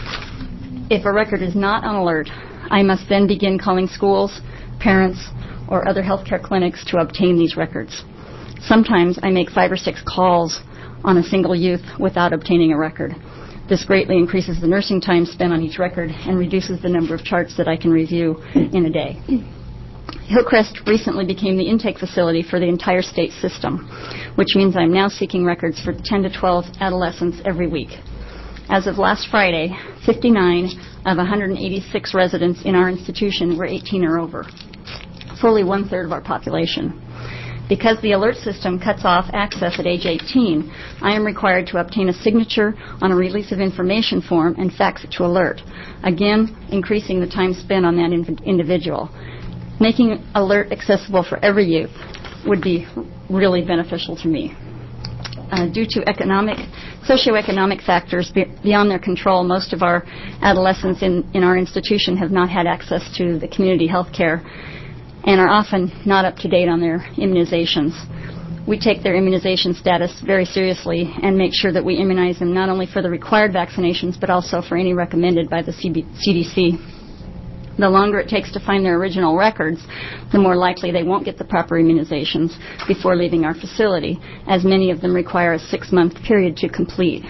If a record is not on alert, I must then begin calling schools, parents, or other healthcare clinics to obtain these records. Sometimes I make 5 or 6 calls on a single youth without obtaining a record. This greatly increases the nursing time spent on each record and reduces the number of charts that I can review in a day. Hillcrest recently became the intake facility for the entire state system, which means I'm now seeking records for 10 to 12 adolescents every week. As of last Friday, 59 of 186 residents in our institution were 18 or over, fully 1/3 of our population. Because the alert system cuts off access at age 18, I am required to obtain a signature on a release of information form and fax it to alert, again increasing the time spent on that individual. Making alert accessible for every youth would be really beneficial to me. Due to socioeconomic factors beyond their control, most of our adolescents in our institution have not had access to the community health care and are often not up to date on their immunizations. We take their immunization status very seriously and make sure that we immunize them not only for the required vaccinations but also for any recommended by the CDC. The longer it takes to find their original records, the more likely they won't get the proper immunizations before leaving our facility, as many of them require a 6-month period to complete.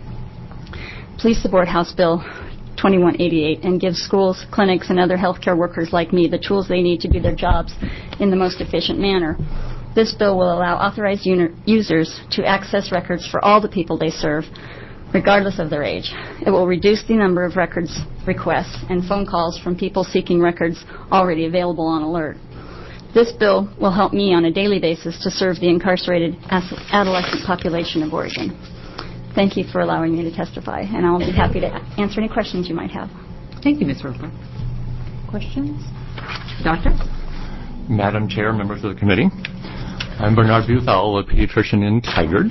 Please support House Bill 2188 and give schools, clinics, and other healthcare workers like me the tools they need to do their jobs in the most efficient manner. This bill will allow authorized users to access records for all the people they serve, regardless of their age. It will reduce the number of records requests and phone calls from people seeking records already available on alert. This bill will help me on a daily basis to serve the incarcerated adolescent population of Oregon. Thank you for allowing me to testify, and I'll be happy to answer any questions you might have. Thank you, Ms. Roper. Questions? Doctor? Madam Chair, members of the committee, I'm Bernard Buthal, a pediatrician in Tigard.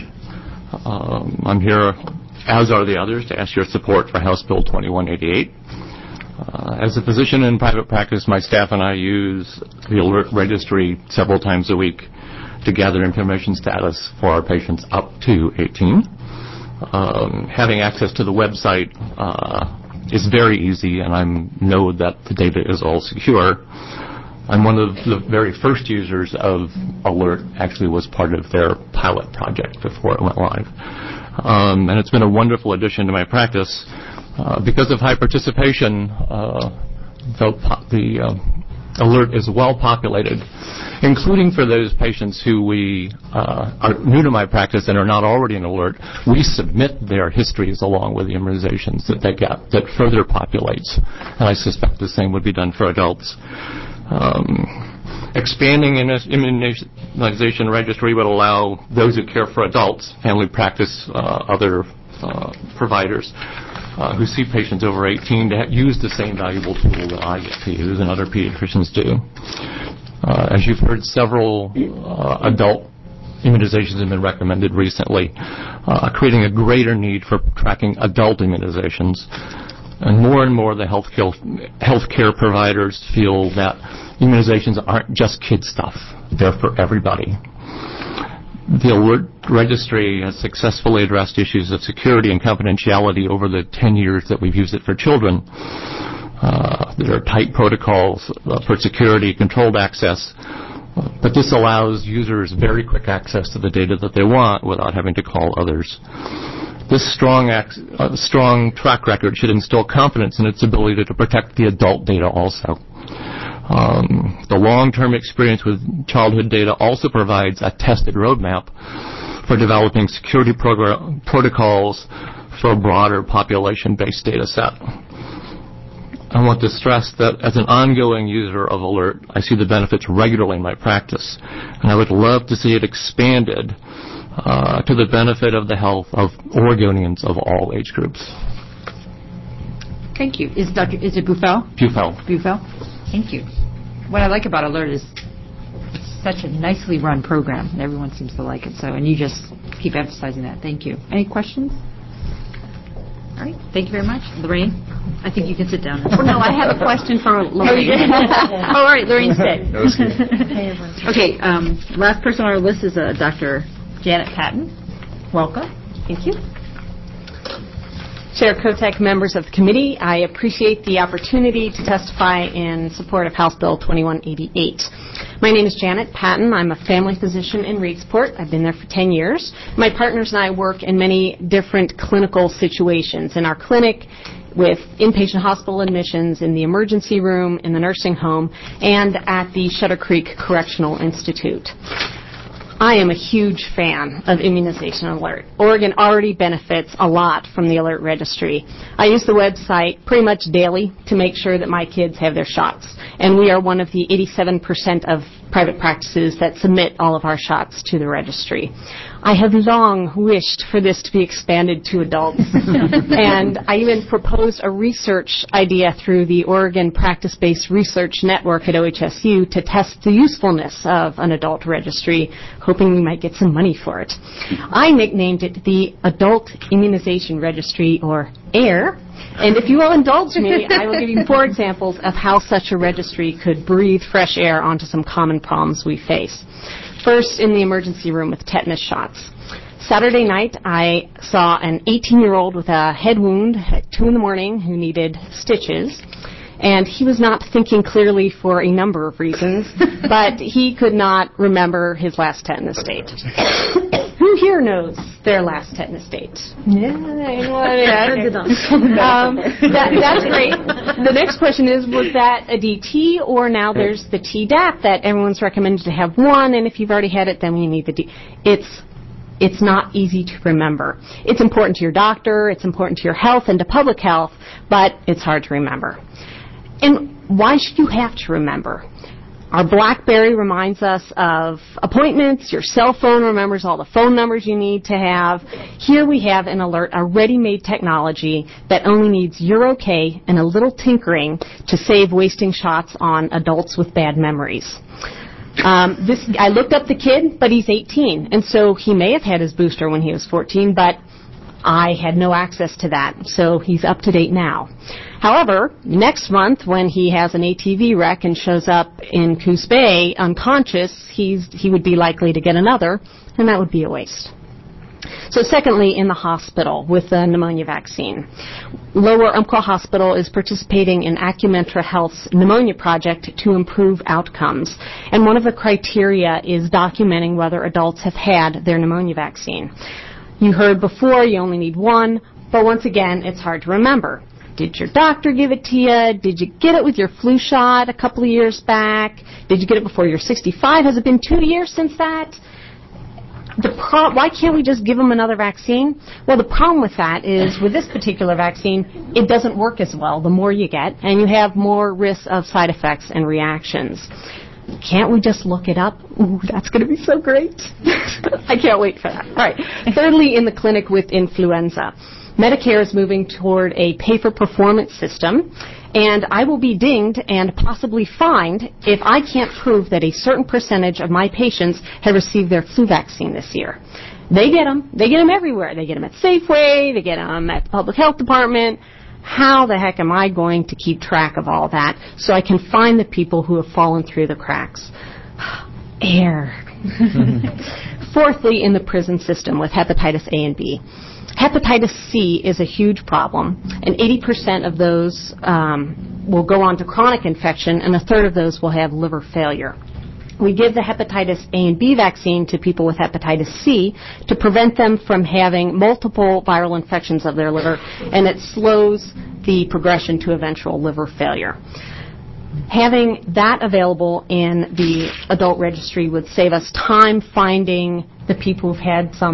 I'm here, as are the others, to ask your support for House Bill 2188. As a physician in private practice, my staff and I use the alert registry several times a week to gather information status for our patients up to 18. Having access to the website is very easy, and I know that the data is all secure. I'm one of the very first users of Alert, actually was part of their pilot project before it went live. And it's been a wonderful addition to my practice. Because of high participation, the Alert is well populated, including for those patients who are new to my practice and are not already in Alert. We submit their histories along with the immunizations that they get. That further populates. And I suspect the same would be done for adults. Expanding immunization registry would allow those who care for adults, family practice, other providers who see patients over 18 to use the same valuable tool that I get to use and other pediatricians do. As you've heard, several adult immunizations have been recommended recently, creating a greater need for tracking adult immunizations. And more the healthcare providers feel that immunizations aren't just kid stuff. They're for everybody. The Alert Registry has successfully addressed issues of security and confidentiality over the 10 years that we've used it for children. There are tight protocols for security, controlled access, but this allows users very quick access to the data that they want without having to call others. This strong track record should instill confidence in its ability to protect the adult data also. The long-term experience with childhood data also provides a tested roadmap for developing security protocols for a broader population-based data set. I want to stress that as an ongoing user of Alert, I see the benefits regularly in my practice, and I would love to see it expanded to the benefit of the health of Oregonians of all age groups. Thank you. Is it Bufel? Bufel. Thank you. What I like about Alert is it's such a nicely run program, and everyone seems to like it. And you just keep emphasizing that. Thank you. Any questions? All right. Thank you very much. Lorraine, I think you can sit down. Oh, no, I have a question for Lorraine. All right, Lorraine, stay. Okay, last person on our list is Dr. Janet Patton. Welcome. Thank you. Chair Kotek, members of the committee, I appreciate the opportunity to testify in support of House Bill 2188. My name is Janet Patton. I'm a family physician in Reedsport. I've been there for 10 years. My partners and I work in many different clinical situations. In our clinic, with inpatient hospital admissions, in the emergency room, in the nursing home, and at the Shutter Creek Correctional Institute. I am a huge fan of Immunization Alert. Oregon already benefits a lot from the Alert Registry. I use the website pretty much daily to make sure that my kids have their shots. And we are one of the 87% of private practices that submit all of our shots to the registry. I have long wished for this to be expanded to adults. And I even proposed a research idea through the Oregon Practice-Based Research Network at OHSU to test the usefulness of an adult registry, hoping we might get some money for it. I nicknamed it the Adult Immunization Registry, or AIR. And if you will indulge me, I will give you 4 examples of how such a registry could breathe fresh air onto some common problems we face. First, in the emergency room with tetanus shots. Saturday night, I saw an 18-year-old with a head wound at 2 in the morning who needed stitches. And he was not thinking clearly for a number of reasons, but he could not remember his last tetanus date. Who here knows their last tetanus date? Yeah, that's great. The next question is, was that a DT, or now there's the Tdap that everyone's recommended to have one, and if you've already had it, then we need the D. It's not easy to remember. It's important to your doctor, it's important to your health and to public health, but it's hard to remember. And why should you have to remember? Our BlackBerry reminds us of appointments. Your cell phone remembers all the phone numbers you need to have. Here we have an Alert, a ready-made technology that only needs your okay and a little tinkering to save wasting shots on adults with bad memories. I looked up the kid, but he's 18, and so he may have had his booster when he was 14, but I had no access to that, so he's up to date now. However, next month when he has an ATV wreck and shows up in Coos Bay unconscious, he would be likely to get another, and that would be a waste. So secondly, in the hospital with the pneumonia vaccine. Lower Umpqua Hospital is participating in Acumentra Health's pneumonia project to improve outcomes. And one of the criteria is documenting whether adults have had their pneumonia vaccine. You heard before you only need one, but once again, it's hard to remember. Did your doctor give it to you? Did you get it with your flu shot a couple of years back? Did you get it before you're 65? Has it been 2 years since that? Why can't we just give them another vaccine? Well, the problem with that is with this particular vaccine, it doesn't work as well the more you get, and you have more risk of side effects and reactions. Can't we just look it up? Ooh, that's going to be so great. I can't wait for that. All right. Thirdly, in the clinic with influenza. Medicare is moving toward a pay-for-performance system, and I will be dinged and possibly fined if I can't prove that a certain percentage of my patients have received their flu vaccine this year. They get them. They get them everywhere. They get them at Safeway. They get them at the Public Health Department. How the heck am I going to keep track of all that so I can find the people who have fallen through the cracks? Air. Fourthly, in the prison system with hepatitis A and B. Hepatitis C is a huge problem, and 80% of those will go on to chronic infection, and a third of those will have liver failure. We give the hepatitis A and B vaccine to people with hepatitis C to prevent them from having multiple viral infections of their liver, and it slows the progression to eventual liver failure. Having that available in the adult registry would save us time finding the people who've had some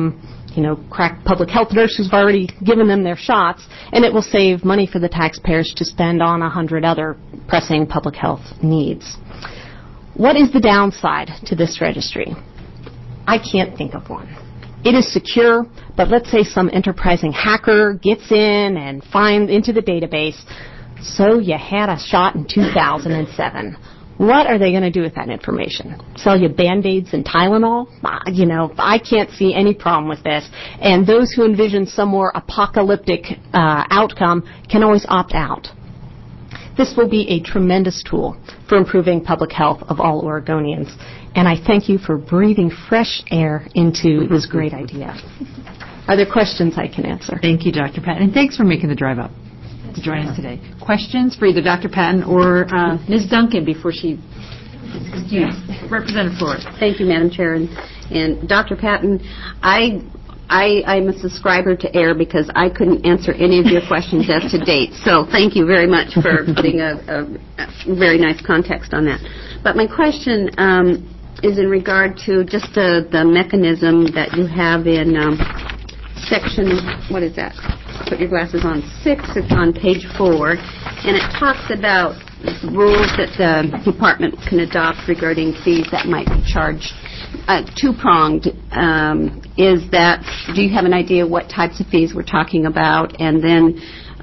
crack public health nurse who's already given them their shots, and it will save money for the taxpayers to spend on 100 other pressing public health needs. What is the downside to this registry? I can't think of one. It is secure, but let's say some enterprising hacker gets in and finds into the database, so you had a shot in 2007. What are they going to do with that information? Sell you Band-Aids and Tylenol? I can't see any problem with this. And those who envision some more apocalyptic outcome can always opt out. This will be a tremendous tool for improving public health of all Oregonians. And I thank you for breathing fresh air into this great idea. Are there questions I can answer? Thank you, Dr. Patton. And thanks for making the drive up to join us today. Questions for either Dr. Patton or Ms. Duncan before she... Yes, Representative Flores. Thank you, Madam Chair. And Dr. Patton, I'm a subscriber to AIR because I couldn't answer any of your questions as to date. So thank you very much for putting a very nice context on that. But my question is in regard to just the mechanism that you have in section, what is that? Put your glasses on. 6, it's on page 4, and it talks about rules that the department can adopt regarding fees that might be charged. Two-pronged is that, do you have an idea what types of fees we're talking about? And then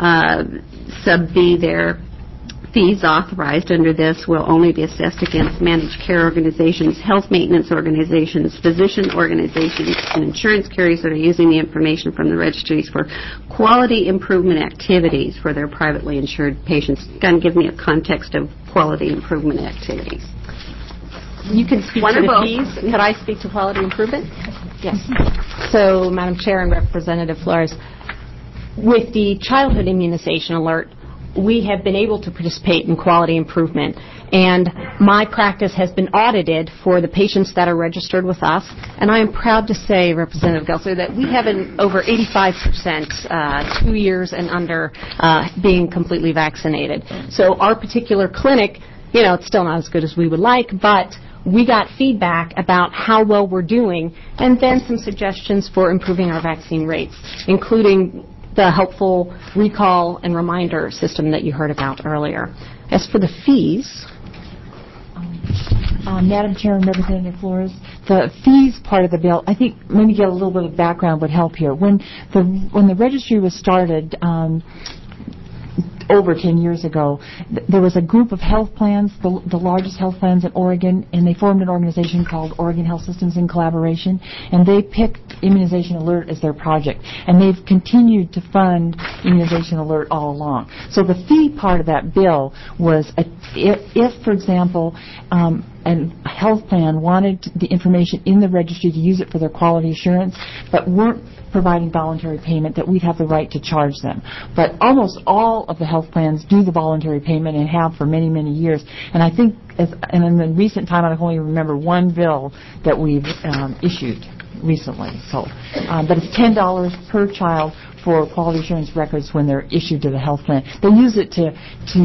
sub B there, fees authorized under this will only be assessed against managed care organizations, health maintenance organizations, physician organizations, and insurance carriers that are using the information from the registries for quality improvement activities for their privately insured patients. Kind of give me a context of quality improvement activities. You can speak to the fees. Could I speak to quality improvement? Yes. So, Madam Chair and Representative Flores, with the childhood immunization alert, we have been able to participate in quality improvement. And my practice has been audited for the patients that are registered with us. And I am proud to say, Representative Gelser, that we have an over 85% 2 years and under being completely vaccinated. So our particular clinic, it's still not as good as we would like, but we got feedback about how well we're doing and then some suggestions for improving our vaccine rates, including the helpful recall and reminder system that you heard about earlier. As for the fees... Madam Chair and Representative Flores, the fees part of the bill, I think maybe get a little bit of background would help here. When the registry was started over 10 years ago, there was a group of health plans, the largest health plans in Oregon, and they formed an organization called Oregon Health Systems in Collaboration, and they picked Immunization Alert as their project, and they've continued to fund Immunization Alert all along. So the fee part of that bill was, if for example, a health plan wanted the information in the registry to use it for their quality assurance, but weren't providing voluntary payment, that we'd have the right to charge them. But almost all of the health plans do the voluntary payment and have for many, many years. And I think, and in the recent time, I can only remember one bill that we've issued recently. So, but it's $10 per child for quality assurance records when they're issued to the health plan. They use it to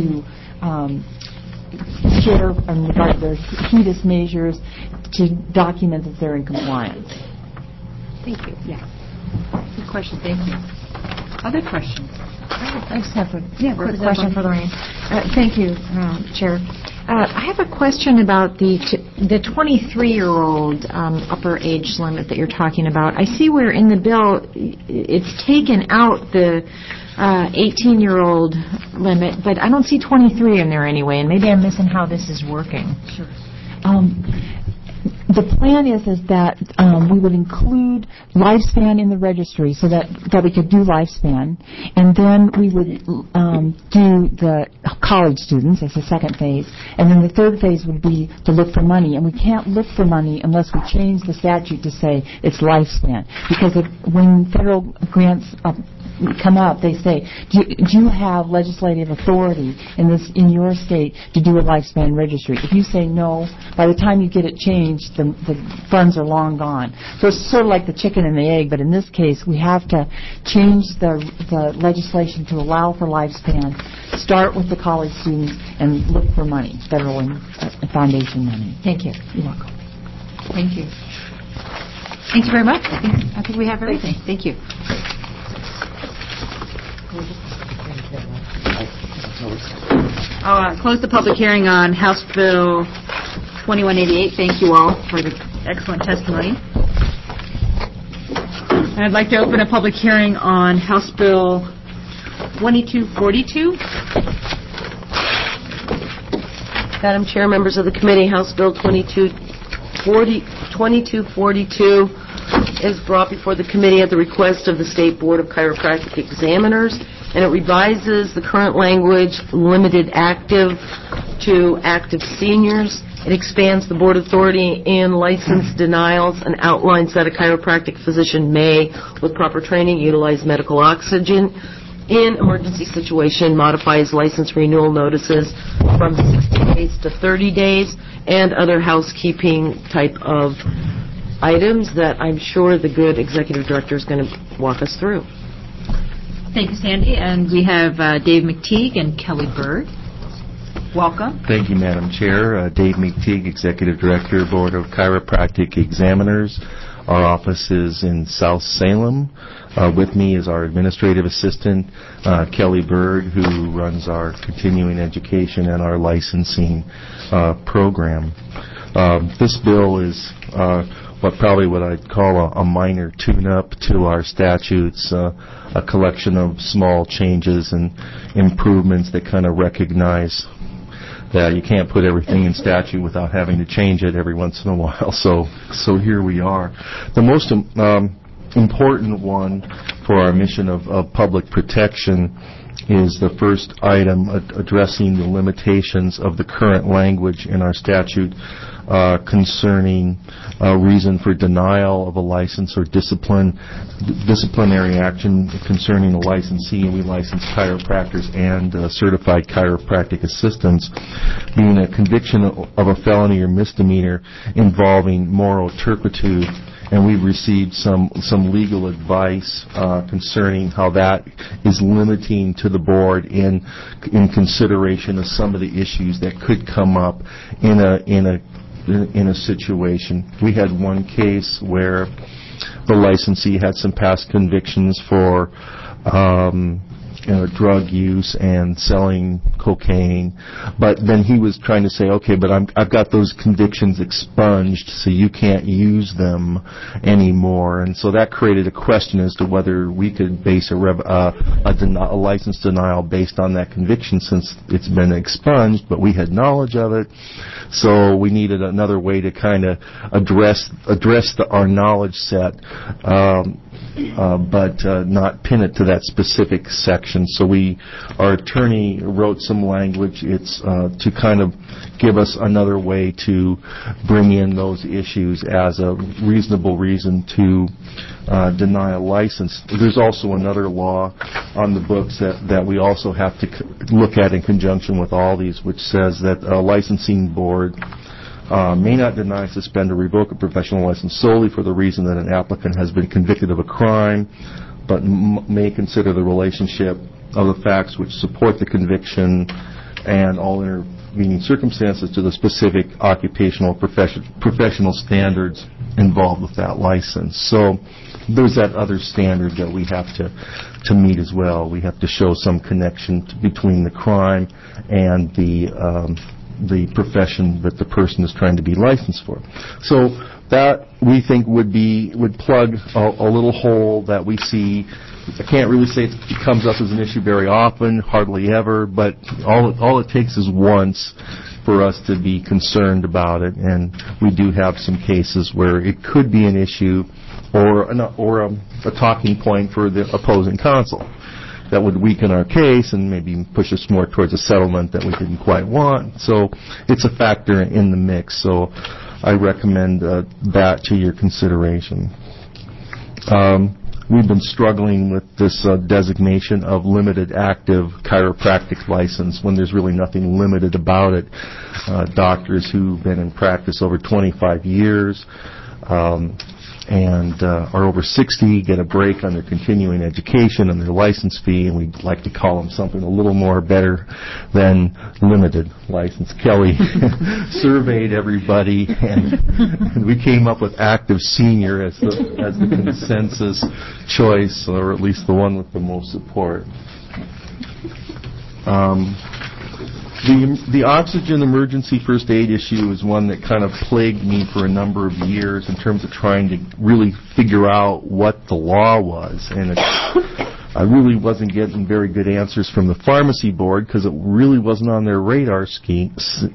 share in regard to their HEDIS measures to document that they're in compliance. Thank you. Yeah. Good question. Thank you. Other questions? I just have a quick question for Lorraine. Thank you, Chair. I have a question about the 23-year-old upper age limit that you're talking about. I see where in the bill it's taken out the 18-year-old limit, but I don't see 23 in there anyway, and maybe I'm missing how this is working. Sure. The plan is that we would include lifespan in the registry so that we could do lifespan, and then we would do the college students as the second phase, and then the third phase would be to look for money, and we can't look for money unless we change the statute to say it's lifespan, because when federal grants come up, they say, do you have legislative authority in your state to do a lifespan registry? If you say no, by the time you get it changed, the funds are long gone. So it's sort of like the chicken and the egg, but in this case, we have to change the legislation to allow for lifespan, start with the college students, and look for money, federal and foundation money. Thank you. You're welcome. Thank you. Thank you very much. I think we have everything. Thank you. I'll close the public hearing on House Bill 2188. Thank you all for the excellent testimony. And I'd like to open a public hearing on House Bill 2242. Madam Chair, members of the committee, House Bill 2242 is brought before the committee at the request of the State Board of Chiropractic Examiners, and it revises the current language, limited active, to active seniors. It expands the board authority in license denials and outlines that a chiropractic physician may, with proper training, utilize medical oxygen in emergency situation, modifies license renewal notices from 60 days to 30 days, and other housekeeping type of items that I'm sure the good executive director is going to walk us through. Thank you, Sandy. And we have Dave McTeague and Kelly Bird. Welcome. Thank you, Madam Chair. Dave McTeague, Executive Director, Board of Chiropractic Examiners. Our office is in South Salem. With me is our administrative assistant, Kelly Bird, who runs our continuing education and our licensing program. This bill is what I'd call a minor tune-up to our statutes, a collection of small changes and improvements that kind of recognize that you can't put everything in statute without having to change it every once in a while. So here we are. The most important one for our mission of public protection is the first item addressing the limitations of the current language in our statute concerning reason for denial of a license or disciplinary action concerning a licensee, and we license chiropractors and certified chiropractic assistants, being a conviction of a felony or misdemeanor involving moral turpitude. And we've received some legal advice concerning how that is limiting to the board in consideration of some of the issues that could come up in a situation. We had one case where the licensee had some past convictions for drug use and selling cocaine, but then he was trying to say, okay, but I've got those convictions expunged, so you can't use them anymore. And so that created a question as to whether we could base a license denial based on that conviction, since it's been expunged, but we had knowledge of it. So we needed another way to kind of address our knowledge set, but not pin it to that specific section. So our attorney wrote some language. It's to kind of give us another way to bring in those issues as a reasonable reason to deny a license. There's also another law on the books that we also have to look at in conjunction with all these, which says that a licensing board may not deny, suspend, or revoke a professional license solely for the reason that an applicant has been convicted of a crime, but may consider the relationship of the facts which support the conviction and all intervening circumstances to the specific occupational professional standards involved with that license. So there's that other standard that we have to meet as well. We have to show some connection between the crime and the profession that the person is trying to be licensed for. So that, we think, would plug a little hole that we see. I can't really say it comes up as an issue very often, hardly ever, but all it takes is once for us to be concerned about it, and we do have some cases where it could be an issue or a talking point for the opposing counsel that would weaken our case and maybe push us more towards a settlement that we didn't quite want. So it's a factor in the mix. So I recommend that to your consideration. We've been struggling with this designation of limited active chiropractic license when there's really nothing limited about it. Doctors who've been in practice over 25 years and are over 60 get a break on their continuing education and their license fee, and we'd like to call them something a little more better than limited license. Kelly surveyed everybody, and we came up with active senior as the consensus choice, or at least the one with the most support. The oxygen emergency first aid issue is one that kind of plagued me for a number of years in terms of trying to really figure out what the law was. And I really wasn't getting very good answers from the pharmacy board because it really wasn't on their radar scene.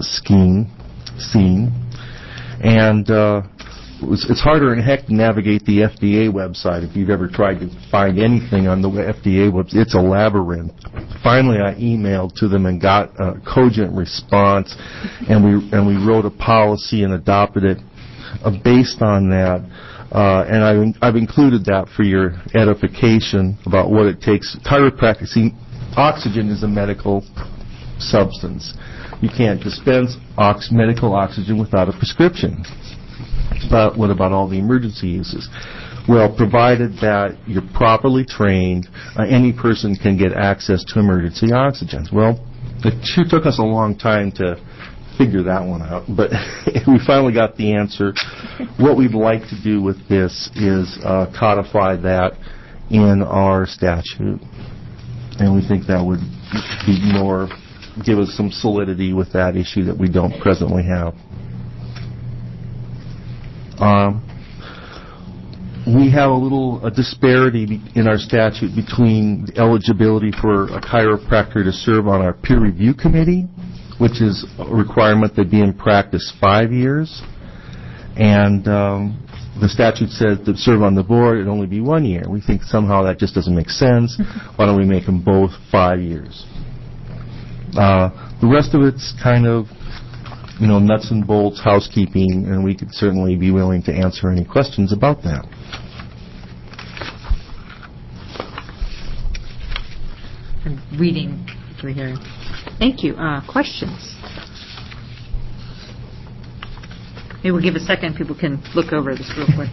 And it's harder than heck to navigate the FDA website if you've ever tried to find anything on the FDA website. It's a labyrinth. Finally, I emailed to them and got a cogent response, and we wrote a policy and adopted it based on that. And I've included that for your edification about what it takes. Chiropractic, oxygen is a medical substance. You can't dispense medical oxygen without a prescription. But what about all the emergency uses? Well, provided that you're properly trained, any person can get access to emergency oxygen. Well, it sure took us a long time to figure that one out, but we finally got the answer. What we'd like to do with this is codify that in our statute, and we think that would be give us some solidity with that issue that we don't presently have. We have a disparity in our statute between the eligibility for a chiropractor to serve on our peer review committee, which is a requirement that be in practice 5 years, and the statute says to serve on the board it'd only be 1 year. We think somehow that just doesn't make sense. Why don't we make them both 5 years? The rest of it's kind of nuts and bolts housekeeping, and we could certainly be willing to answer any questions about that. I'm reading through here. Thank you. Questions? Maybe we'll give a second. People can look over this real quick.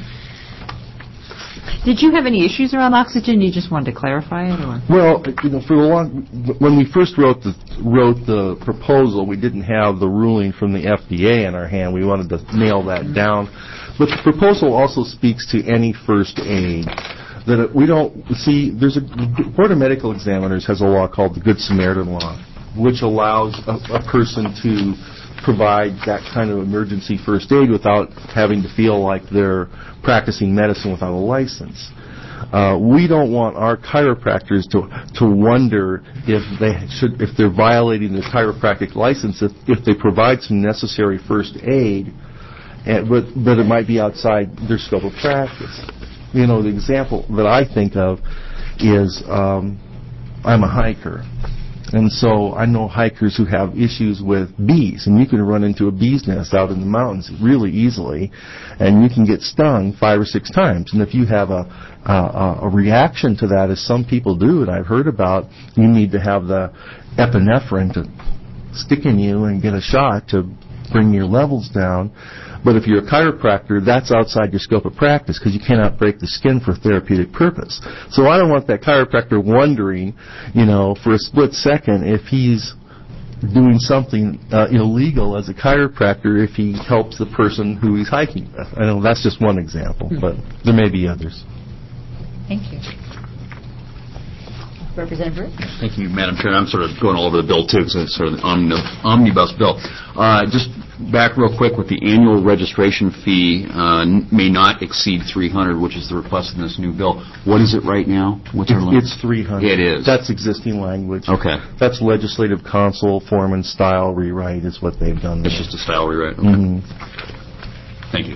Did you have any issues around oxygen? You just wanted to clarify it, or? Well, when we first wrote the proposal, we didn't have the ruling from the FDA in our hand. We wanted to nail that down. But the proposal also speaks to any first aid. That we don't see. The Board of Medical Examiners has a law called the Good Samaritan Law, which allows a person to provide that kind of emergency first aid without having to feel like they're practicing medicine without a license. We don't want our chiropractors to wonder if they're violating their chiropractic license if they provide some necessary first aid, but it might be outside their scope of practice. The example that I think of is I'm a hiker. And so I know hikers who have issues with bees, and you can run into a bee's nest out in the mountains really easily, and you can get stung 5 or 6 times. And if you have a reaction to that, as some people do, and I've heard about, you need to have the epinephrine to stick in you and get a shot to bring your levels down. But if you're a chiropractor, that's outside your scope of practice because you cannot break the skin for therapeutic purpose. So I don't want that chiropractor wondering, for a split second if he's doing something illegal as a chiropractor if he helps the person who he's hiking with. I know that's just one example, but there may be others. Thank you. Representative Rick? Thank you, Madam Chair. I'm sort of going all over the bill, too, because it's sort of an omnibus bill. Just back real quick with the annual registration fee may not exceed $300, which is the request in this new bill. What is it right now? What's our limit? It's $300. It is. That's existing language. Okay. That's legislative council form and style rewrite is what they've done there. It's just a style rewrite? Okay. Mm-hmm. Thank you.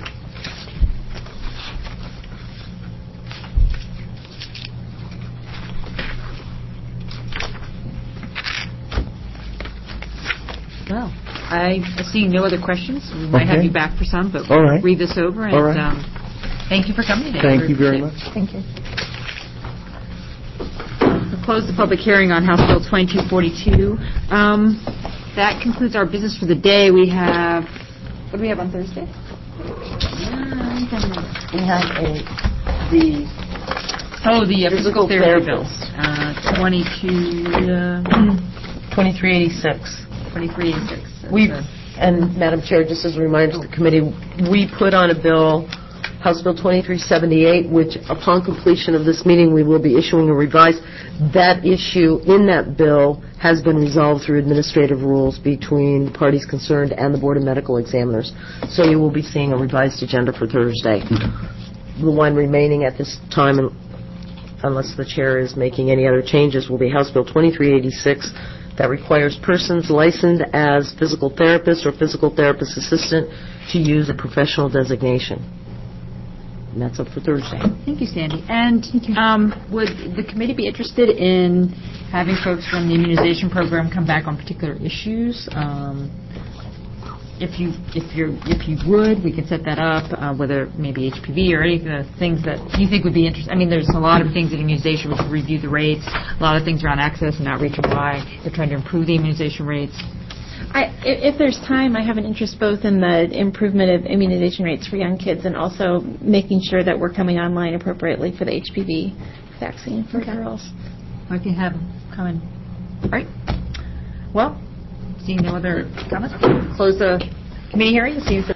Well, I see no other questions. We might have you back for some, but we'll read this over. And thank you for coming today. Thank you very much. Thank you. We'll close the public hearing on House Bill 2242. That concludes our business for the day. We have, what do we have on Thursday? We have the physical therapy bills. 2386. 2386. And Madam Chair, just as a reminder to the committee, we put on a bill, House Bill 2378, which upon completion of this meeting, we will be issuing a revised. That issue in that bill has been resolved through administrative rules between the parties concerned and the Board of Medical Examiners. So you will be seeing a revised agenda for Thursday. The one remaining at this time, unless the chair is making any other changes, will be House Bill 2386 that requires persons licensed as physical therapist or physical therapist assistant to use a professional designation. And that's up for Thursday. Thank you, Sandy. And would the committee be interested in having folks from the immunization program come back on particular issues? If you would, we could set that up, whether maybe HPV or any of the things that you think would be interesting. I mean, there's a lot of things in immunization. We could review the rates, a lot of things around access and outreach and why they're trying to improve the immunization rates. If there's time, I have an interest both in the improvement of immunization rates for young kids and also making sure that we're coming online appropriately for the HPV vaccine for girls. I can have them come in. All right. Well, seeing no other comments, close the committee hearing. See you Thursday.